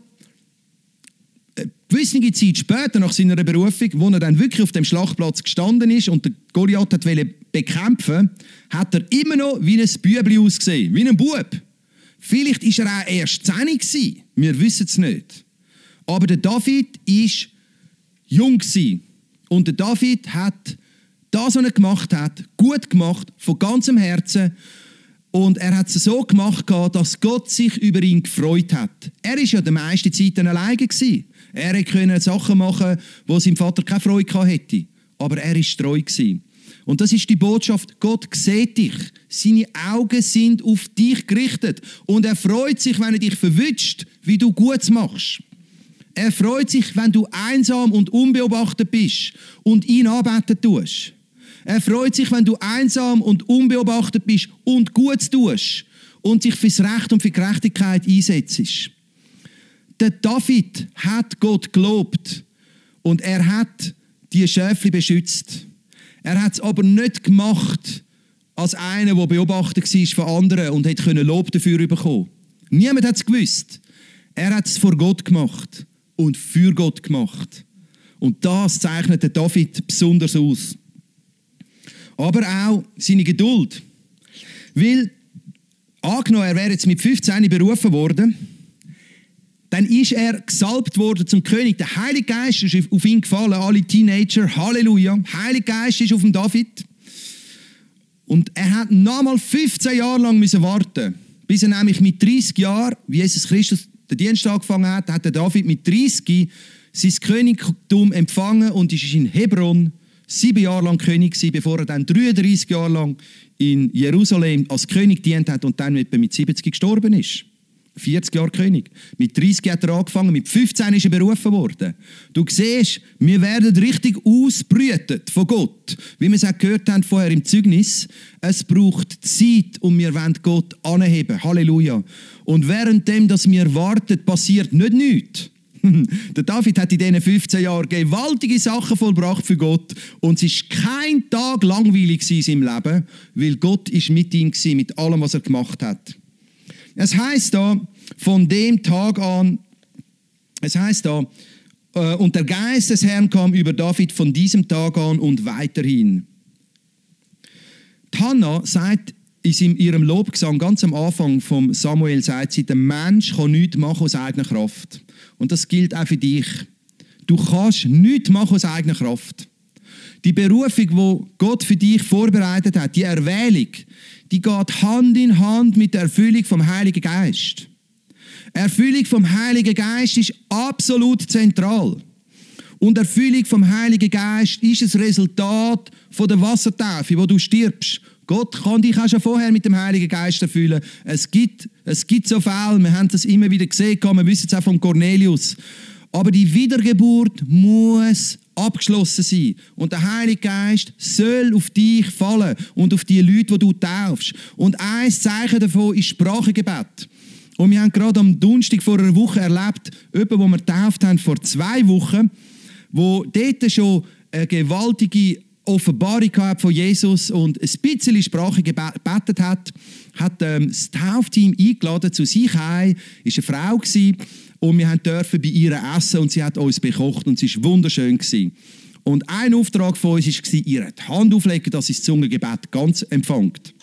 S1: eine gewisse Zeit später, nach seiner Berufung, wo er dann wirklich auf dem Schlachtplatz gestanden ist und der Goliath wollte bekämpfen, hat er immer noch wie ein Bübli ausgesehen, wie ein Bub. Vielleicht war er auch erst 10 gewesen, wir wissen es nicht. Aber der David war jung gewesen. Und der David hat das, was er gemacht hat, gut gemacht, von ganzem Herzen. Und er hat es so gemacht, dass Gott sich über ihn gefreut hat. Er war ja die meiste Zeit alleine gewesen. Er konnte Sachen machen, wo sein Vater keine Freude hätte. Aber er war treu gewesen. Und das ist die Botschaft, Gott sieht dich. Seine Augen sind auf dich gerichtet. Und er freut sich, wenn er dich verwünscht, wie du Gutes machst. Er freut sich, wenn du einsam und unbeobachtet bist und ihn anbeten tust. Er freut sich, wenn du einsam und unbeobachtet bist und Gutes tust und sich fürs Recht und für Gerechtigkeit einsetzt. Der David hat Gott gelobt und er hat die Schäfli beschützt. Er hat es aber nicht gemacht als einer, der beobachtet war von anderen und hätte Lob dafür bekommen. Niemand hat es gewusst. Er hat es vor Gott gemacht und für Gott gemacht. Und das zeichnet den David besonders aus. Aber auch seine Geduld. Weil, angenommen, er wäre jetzt mit 15 berufen worden, dann ist er gesalbt worden zum König. Der Heilige Geist ist auf ihn gefallen, alle Teenager, Halleluja. Der Heilige Geist ist auf den David. Und er hat nochmal 15 Jahre lang warten, bis er nämlich mit 30 Jahren, wie Jesus Christus den Dienst angefangen hat, hat der David mit 30 sein Königtum empfangen und ist in Hebron 7 Jahre lang König gewesen, bevor er dann 33 Jahre lang in Jerusalem als König gedient hat und dann etwa mit 70 gestorben ist. 40 Jahre König. Mit 30 hat er angefangen, mit 15 ist er berufen worden. Du siehst, wir werden richtig ausbrütet von Gott. Wie wir es auch gehört haben vorher im Zeugnis, es braucht Zeit und wir wollen Gott anheben. Halleluja. Und währenddem, dass wir warten, passiert nicht nichts. Der David hat in diesen 15 Jahren gewaltige Sachen vollbracht für Gott und es war kein Tag langweilig in seinem Leben, weil Gott ist mit ihm war, mit allem, was er gemacht hat. Es heisst da, von dem Tag an, und der Geist des Herrn kam über David von diesem Tag an und weiterhin. Die Hannah sagt in ihrem Lobgesang ganz am Anfang vom Samuel, sagt sie, der Mensch kann nichts machen aus eigener Kraft. Und das gilt auch für dich. Du kannst nichts machen aus eigener Kraft. Die Berufung, die Gott für dich vorbereitet hat, die Erwählung, die geht Hand in Hand mit der Erfüllung vom Heiligen Geist. Erfüllung vom Heiligen Geist ist absolut zentral. Und Erfüllung vom Heiligen Geist ist das Resultat von der Wassertaufe, wo du stirbst. Gott kann dich auch schon vorher mit dem Heiligen Geist erfüllen. Es gibt so Fälle, wir haben das immer wieder gesehen, wir wissen es auch von Cornelius. Aber die Wiedergeburt muss abgeschlossen sein. Und der Heilige Geist soll auf dich fallen und auf die Leute, die du taufst. Und ein Zeichen davon ist Sprachengebet. Und wir haben gerade am Donnerstag vor einer Woche erlebt, jemanden, wo wir getauft haben vor 2 Wochen, wo dort schon eine gewaltige Offenbarung von Jesus und ein bisschen Sprache gebetet hat das Taufteam eingeladen zu sich heim. Es war eine Frau gewesen, und wir durften bei ihr essen und sie hat uns bekocht und es war wunderschön gewesen. Und ein Auftrag von uns war, ihr die Hand auflegen, dass sie das Zungengebet ganz empfängt.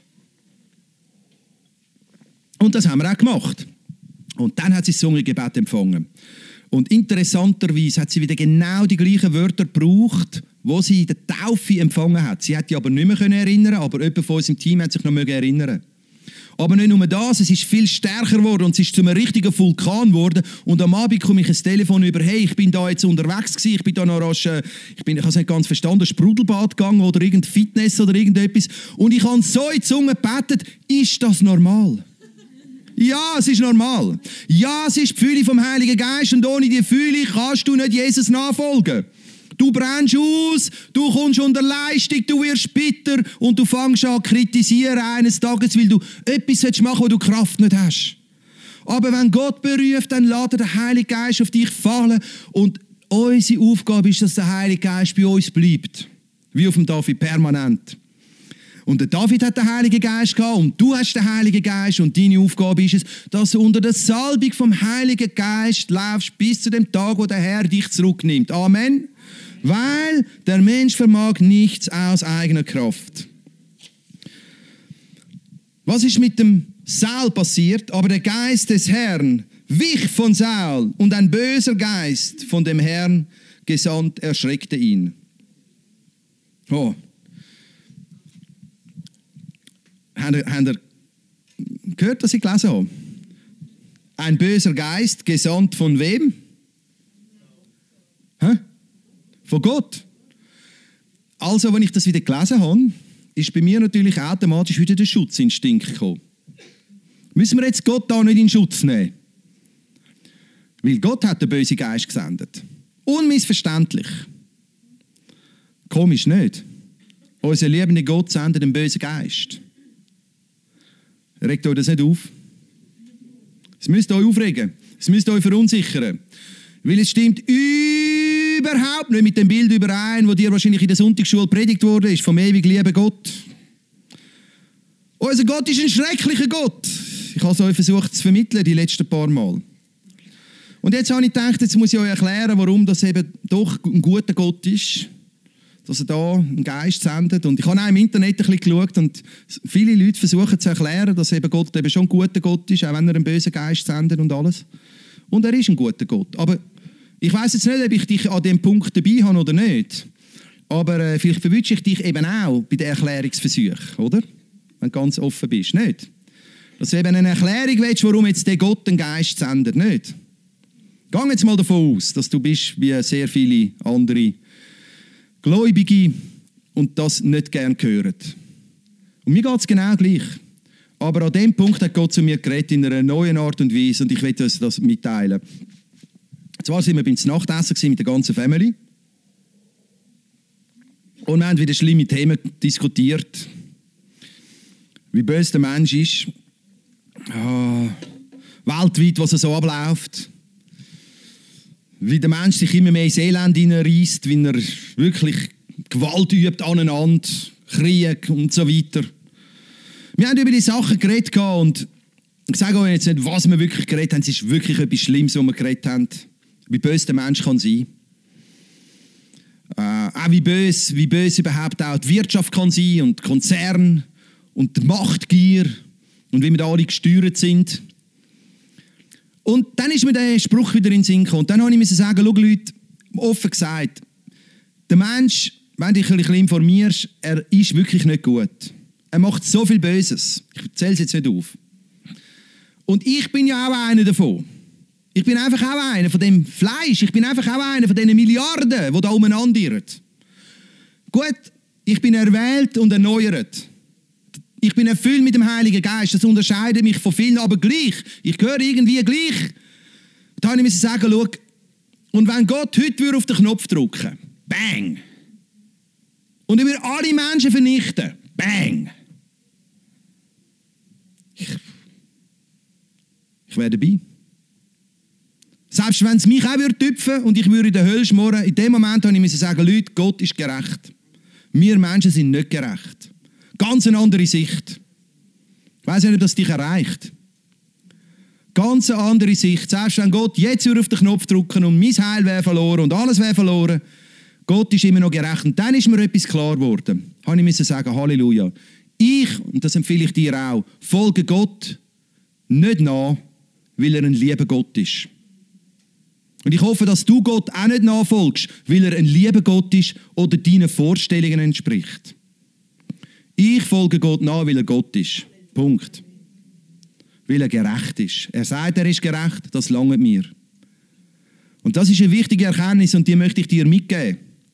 S1: Und das haben wir auch gemacht. Und dann hat sie das Zungengebet empfangen. Und interessanterweise hat sie wieder genau die gleichen Wörter gebraucht, die sie in der Taufe empfangen hat. Sie hat die aber nicht mehr erinnern, aber jemand von uns im Team hat sich noch erinnern. Aber nicht nur das, es ist viel stärker geworden und es ist zu einem richtigen Vulkan geworden. Und am Abend komme ich ein Telefon über, hey, ich bin da jetzt unterwegs gewesen, ich bin da noch rasch, ich habe es nicht ganz verstanden, Sprudelbad gegangen oder irgendein Fitness oder irgendetwas. Und ich habe so in die Zunge gebetet, ist das normal? Ja, es ist normal. Ja, es ist die Fülle vom Heiligen Geist und ohne die Fülle kannst du nicht Jesus nachfolgen. Du brennst aus, du kommst unter Leistung, du wirst bitter und du fängst an zu kritisieren eines Tages, weil du etwas machen willst, wo du Kraft nicht hast. Aber wenn Gott beruft, dann lässt der Heilige Geist auf dich fallen und unsere Aufgabe ist, dass der Heilige Geist bei uns bleibt. Wie auf dem David, permanent. Und der David hat den Heiligen Geist gehabt und du hast den Heiligen Geist und deine Aufgabe ist es, dass du unter der Salbung vom Heiligen Geist läufst bis zu dem Tag, wo der Herr dich zurücknimmt. Amen. Weil der Mensch vermag nichts aus eigener Kraft. Was ist mit dem Saul passiert? Aber der Geist des Herrn wich von Saul und ein böser Geist von dem Herrn gesandt erschreckte ihn. Oh. Habt ihr gehört, was ich gelesen habe? Ein böser Geist, gesandt von wem? Hä? Von Gott. Also, wenn ich das wieder gelesen habe, ist bei mir natürlich automatisch wieder der Schutzinstinkt gekommen. Müssen wir jetzt Gott da nicht in Schutz nehmen? Weil Gott hat den bösen Geist gesendet. Unmissverständlich. Komisch nicht. Unser liebender Gott sendet den bösen Geist. Regt euch das nicht auf? Es müsst euch aufregen. Es müsst euch verunsichern. Weil es stimmt überhaupt nicht mit dem Bild überein, das dir wahrscheinlich in der Sonntagsschule predigt wurde, ist vom ewig lieben Gott. Unser Gott ist ein schrecklicher Gott. Ich habe es euch versucht zu vermitteln, die letzten paar Mal. Und jetzt habe ich gedacht, jetzt muss ich euch erklären, warum das eben doch ein guter Gott ist. Dass er da einen Geist sendet. Und ich habe auch im Internet ein bisschen geschaut und viele Leute versuchen zu erklären, dass eben Gott eben schon ein guter Gott ist, auch wenn er einen bösen Geist sendet und alles. Und er ist ein guter Gott. Aber ich weiss jetzt nicht, ob ich dich an dem Punkt dabei habe oder nicht. Aber vielleicht verwünsche ich dich eben auch bei den Erklärungsversuchen, oder? Wenn du ganz offen bist, nicht? Dass du eben eine Erklärung willst, warum jetzt der Gott einen Geist sendet, nicht? Geh jetzt mal davon aus, dass du bist wie sehr viele andere Gläubige und das nicht gern hören. Und mir geht es genau gleich. Aber an dem Punkt hat Gott zu mir geredet in einer neuen Art und Weise und ich will euch das mitteilen. Zwar sind wir beim Nachtessen mit der ganzen Family und wir haben wieder schlimme Themen diskutiert. Wie böse der Mensch ist, weltweit, was er so abläuft. Wie der Mensch sich immer mehr ins Elend hineinreisst, wie er wirklich Gewalt übt aneinander, Krieg und so weiter. Wir haben über die Sachen geredet und ich sage euch jetzt nicht, was wir wirklich geredet haben. Es ist wirklich etwas Schlimmes, was wir geredet haben. Wie böse der Mensch kann sein. Auch wie böse überhaupt auch die Wirtschaft kann sein und Konzerne und die Machtgier und wie wir da alle gesteuert sind. Und dann ist mir der Spruch wieder in den Sinn gekommen. Und dann musste ich sagen, schau Leute, offen gesagt, der Mensch, wenn du dich ein bisschen informierst, er ist wirklich nicht gut. Er macht so viel Böses. Ich zähle es jetzt nicht auf. Und ich bin ja auch einer davon. Ich bin einfach auch einer von dem Fleisch. Ich bin einfach auch einer von diesen Milliarden, die da umeinander irren. Gut, ich bin erwählt und erneuert. Ich bin erfüllt mit dem Heiligen Geist. Das unterscheidet mich von vielen, aber gleich. Ich gehöre irgendwie gleich. Da musste ich sagen, schau, und wenn Gott heute auf den Knopf drücken, bang, und er würde alle Menschen vernichten, bang, ich wäre dabei. Selbst wenn es mich auch tüpfen würde und ich würde in der Hölle schmoren, in dem Moment musste ich sagen, Leute, Gott ist gerecht. Wir Menschen sind nicht gerecht. Ganz eine andere Sicht. Ich weiss nicht, ob das dich erreicht. Ganz eine andere Sicht. Selbst wenn Gott jetzt auf den Knopf drücken und mein Heil wäre verloren und alles wäre verloren, Gott ist immer noch gerecht. Und dann ist mir etwas klar geworden. Ich musste sagen, Halleluja. Ich, und das empfehle ich dir auch, folge Gott nicht nach, weil er ein lieber Gott ist. Und ich hoffe, dass du Gott auch nicht nachfolgst, weil er ein lieber Gott ist oder deinen Vorstellungen entspricht. Ich folge Gott nach, weil er Gott ist. Punkt. Weil er gerecht ist. Er sagt, er ist gerecht, das langt mir. Und das ist eine wichtige Erkenntnis und die möchte ich dir mitgeben.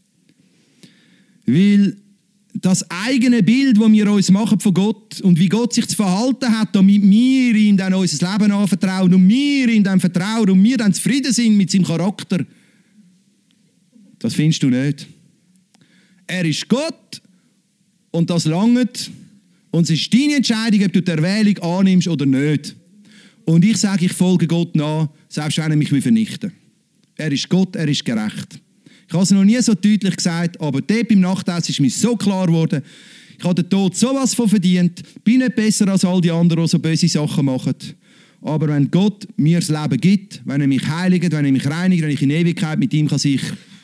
S1: Weil das eigene Bild, das wir uns machen von Gott und wie Gott sich zu verhalten hat, damit wir ihm dann unser Leben anvertrauen und wir ihm dann vertrauen und wir dann zufrieden sind mit seinem Charakter, das findest du nicht. Er ist Gott und das langt und es ist deine Entscheidung, ob du die Erwählung annimmst oder nicht. Und ich sage, ich folge Gott nach, selbst wenn er mich vernichten will. Er ist Gott, er ist gerecht. Ich habe es noch nie so deutlich gesagt, aber dort beim Nachtessen ist mir so klar geworden, ich habe den Tod sowas von verdient, bin nicht besser als all die anderen, die so böse Sachen machen. Aber wenn Gott mir das Leben gibt, wenn er mich heiligt, wenn er mich reinigt, wenn ich in Ewigkeit mit ihm kann sich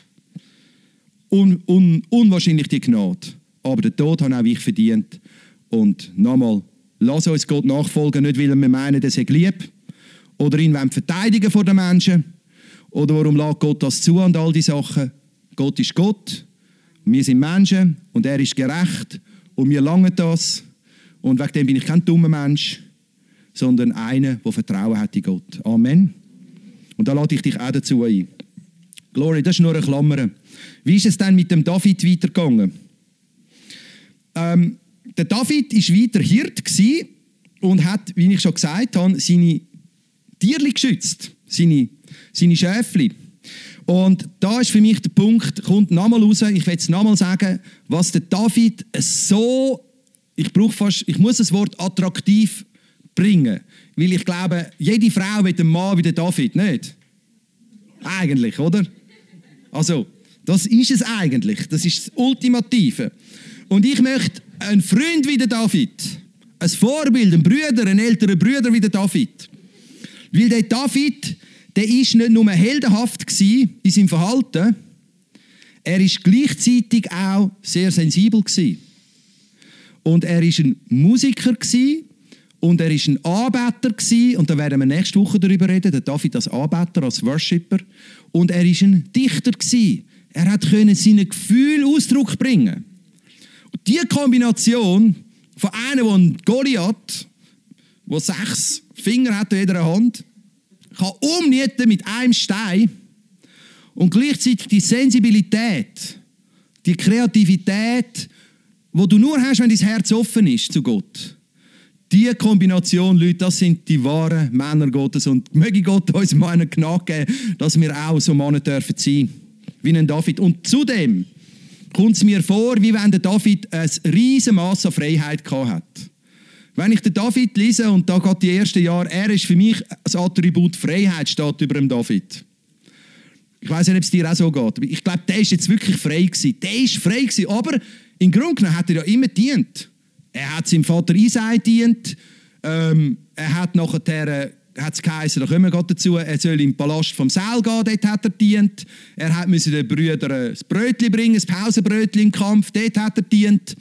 S1: unwahrscheinlich die Gnade. Aber den Tod habe auch ich verdient. Und nochmal, lass uns Gott nachfolgen, nicht weil wir meinen, er sei lieb oder ihn verteidigen vor den Menschen. Oder warum lässt Gott das zu und all die Sachen? Gott ist Gott, wir sind Menschen und er ist gerecht und wir langen das. Und wegen dem bin ich kein dummer Mensch, sondern einer, der Vertrauen hat in Gott. Amen. Und da lade ich dich auch dazu ein. Glory, das ist nur eine Klammer. Wie ist es denn mit dem David weitergegangen? Der David war weiter Hirt und hat, wie ich schon gesagt habe, seine Tiere geschützt, seine Schäfli. Und da ist für mich der Punkt, kommt nochmal raus, ich will es nochmal sagen, was der David so, ich muss das Wort attraktiv bringen, weil ich glaube, jede Frau will einen Mann wie der David, nicht? Eigentlich, oder? Also, das ist es eigentlich, das ist das Ultimative. Und ich möchte einen Freund wie der David, ein Vorbild, einen älteren Bruder wie der David. Weil der David, der ist nicht nur heldenhaft in seinem Verhalten, er ist gleichzeitig auch sehr sensibel gewesen. Und er ist ein Musiker gewesen, und er ist ein Anbeter gewesen, und da werden wir nächste Woche darüber reden, der David als Anbeter, als Worshipper. Und er ist ein Dichter gewesen. Er hat seine Gefühle Ausdruck bringen. Und diese Kombination von einem, der ein Goliath, der 6 Finger hat in jeder Hand, kann umnieten mit einem Stein und gleichzeitig die Sensibilität, die Kreativität, die du nur hast, wenn dein Herz offen ist zu Gott. Diese Kombination, Leute, das sind die wahren Männer Gottes und möge Gott uns mal einen Gnade geben, dass wir auch so Männer dürfen sein, wie ein David. Und zudem kommt es mir vor, wie wenn der David ein riesen Maß an Freiheit gehabt hat. Wenn ich den David lese, und da geht die ersten Jahre, er ist für mich das Attribut Freiheit, steht über dem David. Ich weiss nicht, ob es dir auch so geht. Ich glaube, der ist jetzt wirklich frei gewesen. Der ist frei gewesen, aber im Grunde genommen hat er ja immer gedient. Er hat seinem Vater Isai gedient. Er hat nachher, hat es geheißen, da kommen wir gerade dazu, er soll im Palast vom Saul gehen, dort hat er gedient. Er musste den Brüdern das Brötchen bringen, das Pausenbrötchen im Kampf, dort hat er gedient.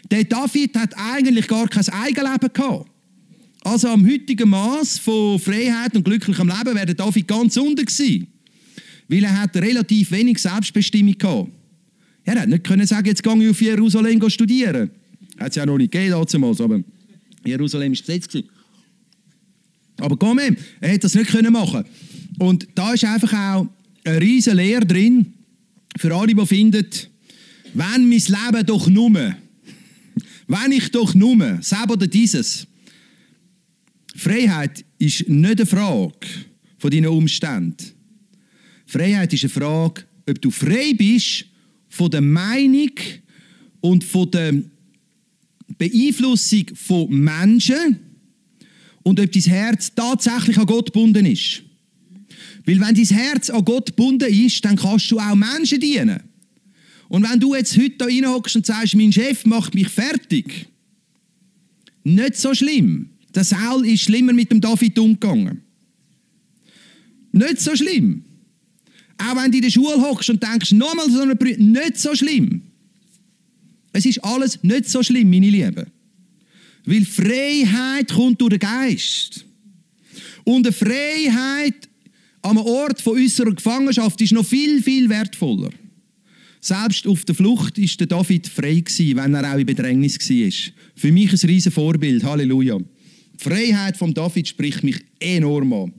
S1: Der David hat eigentlich gar kein Eigenleben gehabt. Also am heutigen Maß von Freiheit und glücklichem Leben wäre der David ganz unten gewesen. Weil er hat relativ wenig Selbstbestimmung gehabt. Er hätte nicht können sagen, jetzt gehe ich auf Jerusalem studieren. Hat es ja noch nicht gegeben damals, aber Jerusalem war gesetzt. Aber komm, er hätte das nicht können machen. Und da ist einfach auch eine riesige Lehre drin, für alle, die finden, wenn mein Leben doch nur, wenn ich doch nur, das oder dieses. Freiheit ist nicht eine Frage von deinen Umständen. Freiheit ist eine Frage, ob du frei bist von der Meinung und von der Beeinflussung von Menschen und ob dein Herz tatsächlich an Gott gebunden ist. Weil wenn dein Herz an Gott gebunden ist, dann kannst du auch Menschen dienen. Und wenn du jetzt heute da reinhockst und sagst, mein Chef macht mich fertig, nicht so schlimm. Der Saul ist schlimmer mit dem David umgegangen. Nicht so schlimm. Auch wenn du in der Schule hockst und denkst, nochmal so eine Brühe, nicht so schlimm. Es ist alles nicht so schlimm, meine Lieben. Weil Freiheit kommt durch den Geist. Und eine Freiheit am Ort von unserer Gefangenschaft ist noch viel, viel wertvoller. Selbst auf der Flucht war der David frei gewesen, wenn er auch in Bedrängnis war. Für mich ein riesen Vorbild. Halleluja. Die Freiheit von David spricht mich enorm an.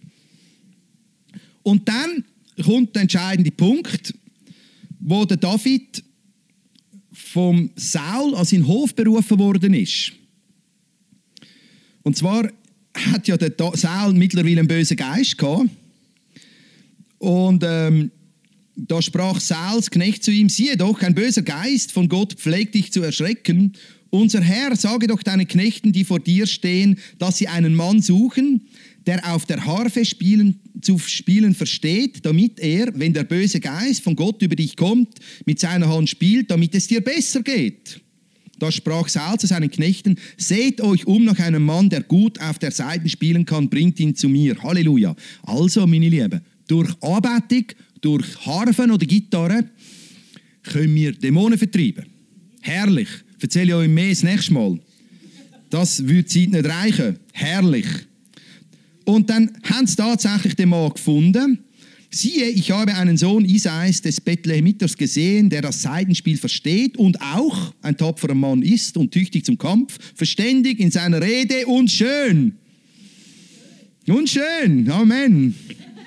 S1: Und dann kommt der entscheidende Punkt, wo der David vom Saul an seinen Hof berufen worden ist. Und zwar hat ja der Saul mittlerweile einen bösen Geist gehabt. Und da sprach Sauls Knecht zu ihm, siehe doch, ein böser Geist von Gott pflegt dich zu erschrecken. Unser Herr, sage doch deinen Knechten, die vor dir stehen, dass sie einen Mann suchen, der auf der Harfe zu spielen versteht, damit er, wenn der böse Geist von Gott über dich kommt, mit seiner Hand spielt, damit es dir besser geht. Da sprach Saul zu seinen Knechten, seht euch um nach einem Mann, der gut auf der Saite spielen kann, bringt ihn zu mir. Halleluja. Also, meine Lieben, durch Anbetung, durch Harfen oder Gitarre können wir Dämonen vertreiben. Herrlich. Erzähle ich euch mehr das nächste Mal. Das würde die Zeit nicht reichen. Herrlich. Und dann haben sie tatsächlich den Mann gefunden. Siehe, ich habe einen Sohn Isais des Bethlehemiters gesehen, der das Saitenspiel versteht und auch ein tapferer Mann ist und tüchtig zum Kampf, verständig in seiner Rede und schön. Und schön. Amen.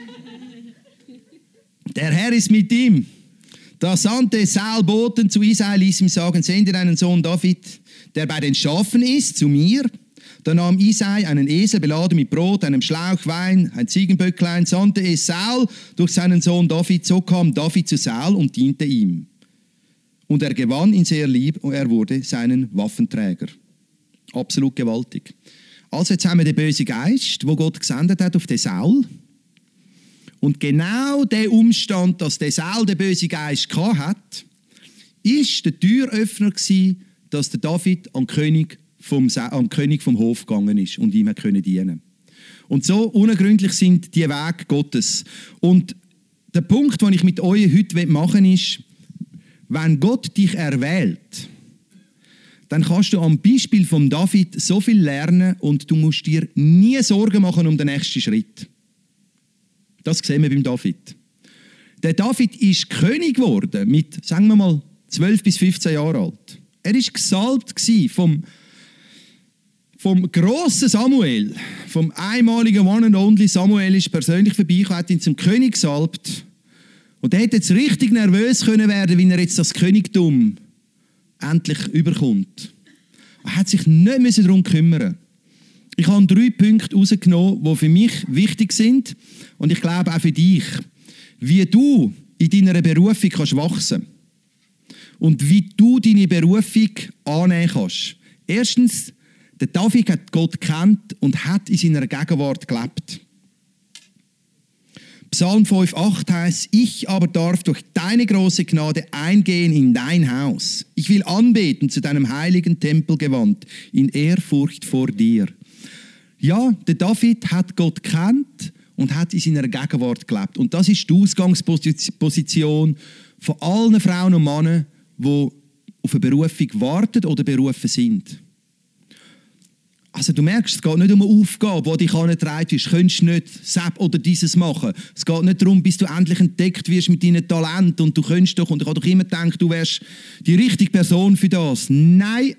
S1: Der Herr ist mit ihm. Da sandte Saul Boten zu Isai, ließ ihm sagen, sende deinen Sohn David, der bei den Schafen ist, zu mir. Da nahm Isai einen Esel beladen mit Brot, einem Schlauch Wein, ein Ziegenböcklein, sandte es Saul durch seinen Sohn David. So kam David zu Saul und diente ihm. Und er gewann ihn sehr lieb und er wurde seinen Waffenträger. Absolut gewaltig. Also jetzt haben wir den bösen Geist, wo Gott gesendet hat auf den Saul. Und genau der Umstand, dass der Saul den bösen Geist hatte, ist der Türöffner gewesen, dass der David am König vom Hof gegangen ist und ihm dienen konnte. Und so unergründlich sind die Wege Gottes. Und der Punkt, den ich mit euch heute machen will, ist, wenn Gott dich erwählt, dann kannst du am Beispiel von David so viel lernen und du musst dir nie Sorgen machen um den nächsten Schritt. Das sehen wir beim David. Der David ist König geworden mit, sagen wir mal, 12 bis 15 Jahren alt. Er war gesalbt vom grossen Samuel, vom einmaligen One and Only Samuel ist persönlich vorbeigekommen, hat ihn zum König gesalbt. Und er hätte jetzt richtig nervös können werden, wenn er jetzt das Königtum endlich überkommt. Er hat sich nicht darum kümmern. Ich habe 3 Punkte herausgenommen, die für mich wichtig sind und ich glaube auch für dich. Wie du in deiner Berufung kannst wachsen und wie du deine Berufung annehmen kannst. Erstens, der David hat Gott gekannt und hat in seiner Gegenwart gelebt. Psalm 5,8 heißt, ich aber darf durch deine große Gnade eingehen in dein Haus. Ich will anbeten zu deinem heiligen Tempel gewandt, in Ehrfurcht vor dir. Ja, der David hat Gott gekannt und hat in seiner Gegenwart gelebt. Und das ist die Ausgangsposition von allen Frauen und Männern, die auf eine Berufung warten oder berufen sind. Also du merkst, es geht nicht um eine Aufgabe, die dich angetragen ist. Du könntest nicht das oder dieses machen. Es geht nicht darum, bis du endlich entdeckt wirst mit deinen Talenten und du könntest doch, und ich habe doch immer gedacht, du wärst die richtige Person für das. Nein.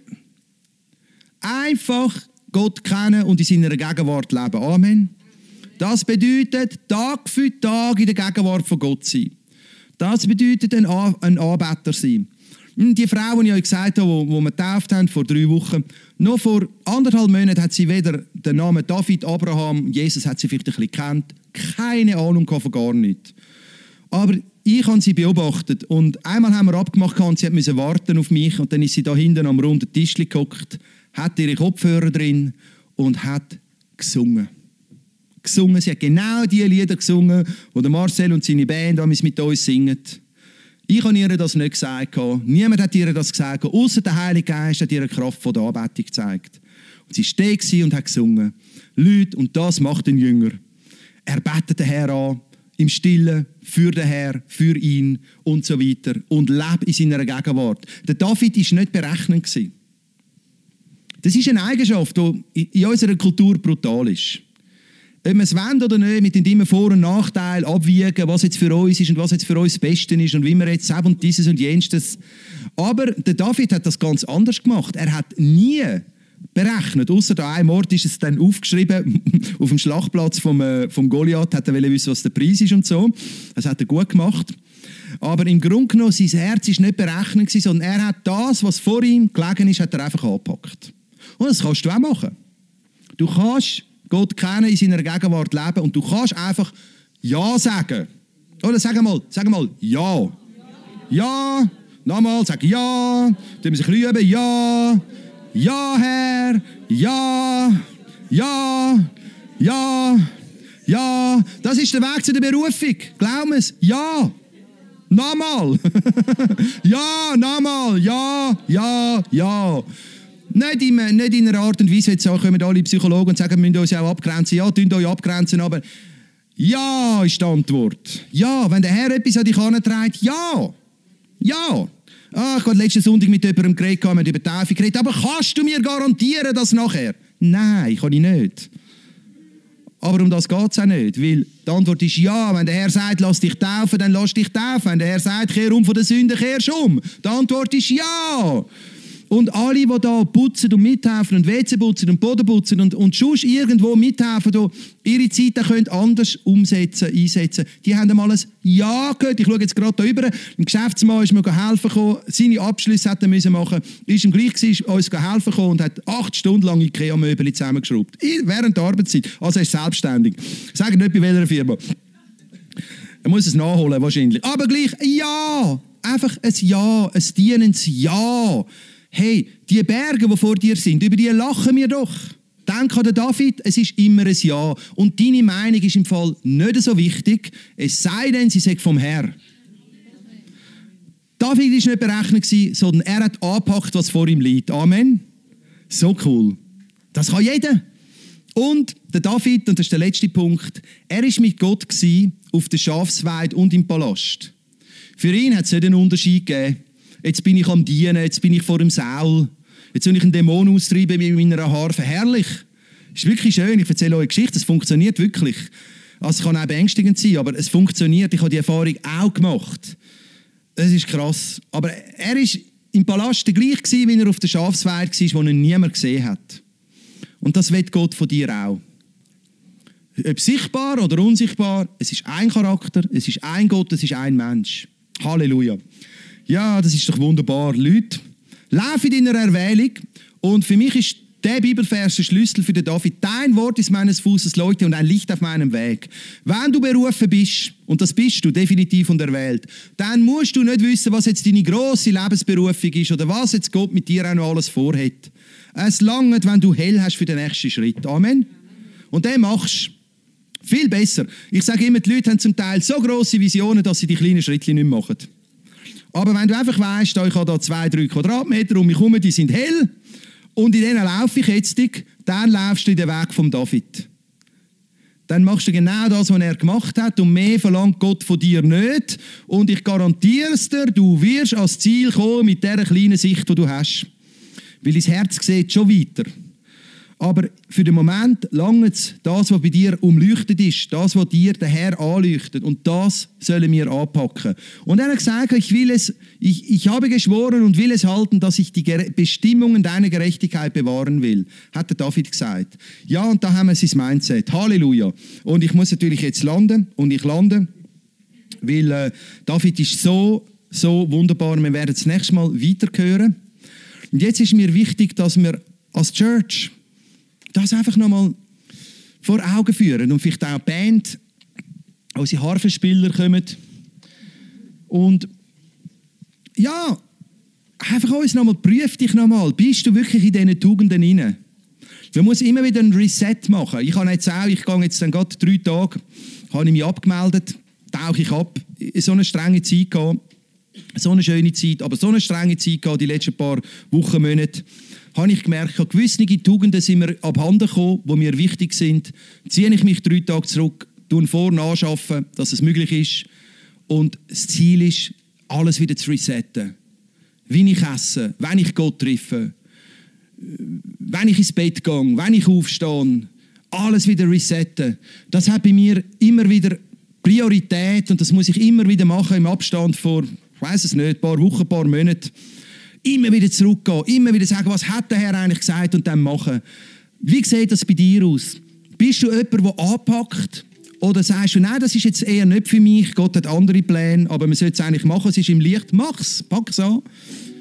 S1: Einfach Gott kennen und in seiner Gegenwart leben. Amen. Das bedeutet, Tag für Tag in der Gegenwart von Gott sein. Das bedeutet, ein Anbeter sein. Die Frau, die ich euch gesagt habe, die wir getauft haben vor 3 Wochen, noch vor 1,5 Monaten hat sie weder den Namen David, Abraham, Jesus hat sie vielleicht ein bisschen gekannt, keine Ahnung von gar nichts. Aber ich habe sie beobachtet und einmal haben wir abgemacht und sie musste warten auf mich und dann ist sie da hinten am runden Tisch gehockt, hat ihre Kopfhörer drin und hat gesungen. Sie hat genau die Lieder gesungen, die Marcel und seine Band mit uns singen. Ich habe ihr das nicht gesagt. Niemand hat ihr das gesagt, außer der Heilige Geist hat ihr die Kraft von der Anbetung gezeigt. Und sie war und hat gesungen. Leute, und das macht den Jünger. Er betet den Herrn an, im Stillen, für den Herrn, für ihn und so weiter. Und lebt in seiner Gegenwart. Der David war nicht berechnend. Das ist eine Eigenschaft, die in unserer Kultur brutal ist. Ob wir es wollen oder nicht, mit immer Vor- und Nachteil abwiegen, was jetzt für uns ist und was jetzt für uns das Beste ist und wie wir jetzt und dieses und jenes. Aber der David hat das ganz anders gemacht. Er hat nie berechnet, außer an einem Ort ist es dann aufgeschrieben, auf dem Schlachtplatz vom Goliath, hat er wissen, was der Preis ist und so. Das hat er gut gemacht. Aber im Grunde genommen, sein Herz war nicht berechnet, sondern er hat das, was vor ihm gelegen ist, hat er einfach angepackt. Und das kannst du auch machen. Du kannst Gott kennen, in seiner Gegenwart leben und du kannst einfach Ja sagen. Oder sag mal Ja. Ja. Nochmal, sag Ja. Tun wir sich üben. Ja. Ja, Herr. Ja. Ja. Ja. Ja. Das ist der Weg zu der Berufung. Glaub es. Ja. Nochmal. Ja, nochmal. Ja. Ja. Ja. Nicht in einer Art und Weise, jetzt kommen alle Psychologen und sagen, wir müssen uns auch abgrenzen. Ja, tun euch abgrenzen, aber ja ist die Antwort. Ja, wenn der Herr etwas an dich heranträgt, ja. Ja. Ich habe letzten Sonntag mit jemandem geredet, wir haben über die Taufe geredet, aber kannst du mir garantieren, dass nachher? Nein, kann ich nicht. Aber um das geht es auch nicht, weil die Antwort ist ja. Wenn der Herr sagt, lass dich taufen, dann lass dich taufen. Wenn der Herr sagt, kehr um von der Sünde, kehrst um. Die Antwort ist ja. Und alle, die da putzen und mithelfen und WC putzen und Boden putzen und sonst irgendwo mithelfen, die ihre Zeit können anders einsetzen, die haben einmal ein Ja gehört. Ich schaue jetzt gerade da rüber. Ein Geschäftsmann ist mir helfen gekommen, seine Abschlüsse hätte er machen müssen, ist ihm gleich gewesen, uns helfen gekommen und hat 8 Stunden lang IKEA-Möbel zusammengeschraubt. Während der Arbeitszeit. Also er ist selbstständig. Sag nicht bei welcher Firma. Er muss es nachholen wahrscheinlich. Aber gleich Ja. Einfach ein Ja, ein dienendes Ja. Hey, die Berge, die vor dir sind, über die lachen wir doch. Denk an den David, es ist immer ein Ja. Und deine Meinung ist im Fall nicht so wichtig, es sei denn, sie sagt vom Herrn. David war nicht berechnet, sondern er hat angepackt, was vor ihm liegt. Amen. So cool. Das kann jeder. Und der David, und das ist der letzte Punkt, er war mit Gott auf der Schafsweide und im Palast. Für ihn hat es nicht einen Unterschied gegeben. Jetzt bin ich am Dienen, jetzt bin ich vor dem Saul. Jetzt soll ich einen Dämon austreiben mit meiner Harfe. Herrlich. Ist wirklich schön. Ich erzähle euch eine Geschichte. Es funktioniert wirklich. Also es kann auch beängstigend sein, aber es funktioniert. Ich habe die Erfahrung auch gemacht. Es ist krass. Aber er war im Palast gleich gewesen, wie er auf der Schafsweide war, wo ihn niemand gesehen hat. Und das will Gott von dir auch. Ob sichtbar oder unsichtbar, es ist ein Charakter, es ist ein Gott, es ist ein Mensch. Halleluja. Ja, das ist doch wunderbar. Leute, lauf in deiner Erwählung. Und für mich ist der Bibelvers der Schlüssel für den David. Dein Wort ist meines Fußes Leuchte und ein Licht auf meinem Weg. Wenn du berufen bist, und das bist du definitiv und erwählt, dann musst du nicht wissen, was jetzt deine grosse Lebensberufung ist oder was jetzt Gott mit dir auch noch alles vorhat. Es langt, wenn du hell hast für den nächsten Schritt. Amen. Und den machst du. Viel besser. Ich sage immer, die Leute haben zum Teil so grosse Visionen, dass sie die kleinen Schritte nicht machen. Aber wenn du einfach weisst, ich habe da 2-3 Quadratmeter um mich herum, die sind hell, und in denen laufe ich jetzt, dann laufst du in den Weg vom David. dann machst du genau das, was er gemacht hat und mehr verlangt Gott von dir nicht. Und ich garantiere es dir, du wirst ans Ziel kommen mit dieser kleinen Sicht, die du hast. Weil dein Herz sieht schon weiter. Aber für den Moment langt es, das, was bei dir umleuchtet ist, das, was dir der Herr anleuchtet. Und das sollen wir anpacken. Und er hat gesagt, ich habe geschworen und will es halten, dass ich die Bestimmungen deiner Gerechtigkeit bewahren will, hat der David gesagt. Ja, und da haben wir sein Mindset. Halleluja. Und ich muss natürlich jetzt landen. Und ich lande, weil David ist so wunderbar. Wir werden das nächste Mal weiterhören. Und jetzt ist mir wichtig, dass wir als Church das einfach nochmal vor Augen führen und vielleicht auch die Band, unsere Harfenspieler kommen und ja, einfach uns nochmal, prüf dich nochmal, bist du wirklich in diesen Tugenden drin? Man muss immer wieder ein Reset machen. Ich gehe jetzt dann gerade 3 Tage, habe ich mich abgemeldet, tauche ich ab, so eine strenge Zeit gehabt, so eine schöne Zeit, aber so eine strenge Zeit gehabt, die letzten paar Wochen, Monate, habe ich gemerkt, gewisse Tugenden sind mir abhanden gekommen, die mir wichtig sind. Ziehe ich mich 3 Tage zurück, tue vorne anschaffen, dass es möglich ist. Und das Ziel ist, alles wieder zu resetten. Wie ich esse, wenn ich Gott treffe, wenn ich ins Bett gehe, wenn ich aufstehe, alles wieder resetten. Das hat bei mir immer wieder Priorität und das muss ich immer wieder machen im Abstand vor, ich weiss es nicht, ein paar Wochen, ein paar Monate. Immer wieder zurückgehen, immer wieder sagen, was hat der Herr eigentlich gesagt und dann machen. Wie sieht das bei dir aus? Bist du jemand, der anpackt? Oder sagst du, nein, das ist jetzt eher nicht für mich, Gott hat andere Pläne, aber man sollte es eigentlich machen, es ist im Licht, mach's, pack es an.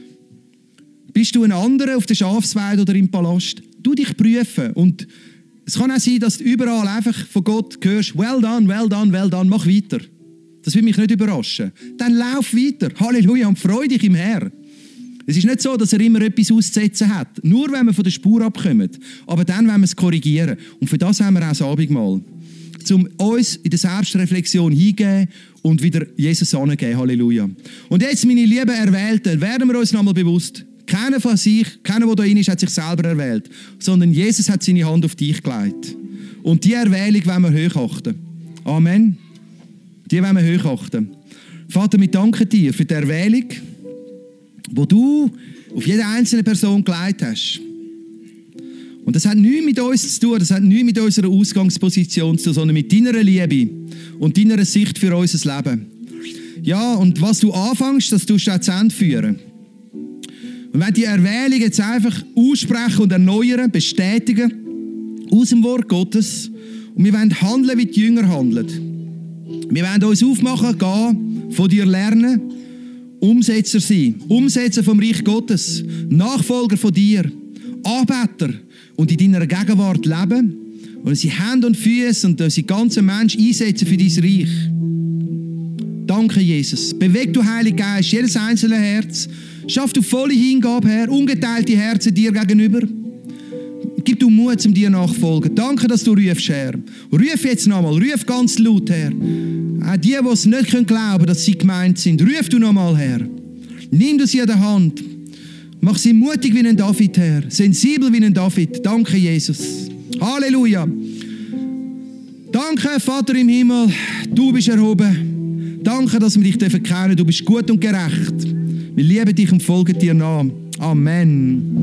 S1: Bist du ein anderer auf der Schafsweide oder im Palast? Du dich prüfen und es kann auch sein, dass du überall einfach von Gott hörst, well done, well done, well done, mach weiter. Das wird mich nicht überraschen. Dann lauf weiter, Halleluja, und freu dich im Herrn. Es ist nicht so, dass er immer etwas auszusetzen hat. Nur wenn wir von der Spur abkommen. Aber dann wollen wir es korrigieren. Und für das haben wir auch das Abendmahl. Um uns in der Selbstreflexion hingeben und wieder Jesus angeben. Halleluja. Und jetzt, meine lieben Erwählten, werden wir uns nochmal bewusst. Keiner von sich, keiner, der da drin ist, hat sich selber erwählt. Sondern Jesus hat seine Hand auf dich gelegt. Und die Erwählung wollen wir hochachten. Amen. Die wollen wir hochachten. Vater, wir danken dir für die Erwählung, wo du auf jede einzelne Person gelegt hast. Und das hat nichts mit uns zu tun, das hat nichts mit unserer Ausgangsposition zu tun, sondern mit deiner Liebe und deiner Sicht für unser Leben. Ja, und was du anfängst, das tust du auch zu Ende führen. Und wenn die Erwählung jetzt einfach aussprechen und erneuern, bestätigen, aus dem Wort Gottes, und wir wollen handeln, wie die Jünger handeln. Wir wollen uns aufmachen, gehen, von dir lernen, Umsetzer sein, Umsetzer vom Reich Gottes, Nachfolger von dir, Anbeter und in deiner Gegenwart leben und unsere Hände und Füße und unsere ganzen Menschen einsetzen für dein Reich. Danke, Jesus. Beweg du, Heiliger Geist, jedes einzelne Herz. Schaff du volle Hingabe, Herr, ungeteilte Herzen dir gegenüber. Gib du Mut, um dir nachfolgen. Danke, dass du rufst, Herr. Ruf jetzt nochmal, ruf ganz laut, Herr. Auch die es nicht glauben können, dass sie gemeint sind. Ruf du nochmal, Herr. Nimm du sie an der Hand. Mach sie mutig wie ein David, Herr. Sensibel wie ein David. Danke, Jesus. Halleluja. Danke, Vater im Himmel. Du bist erhoben. Danke, dass wir dich kennen. Du bist gut und gerecht. Wir lieben dich und folgen dir nach. Amen.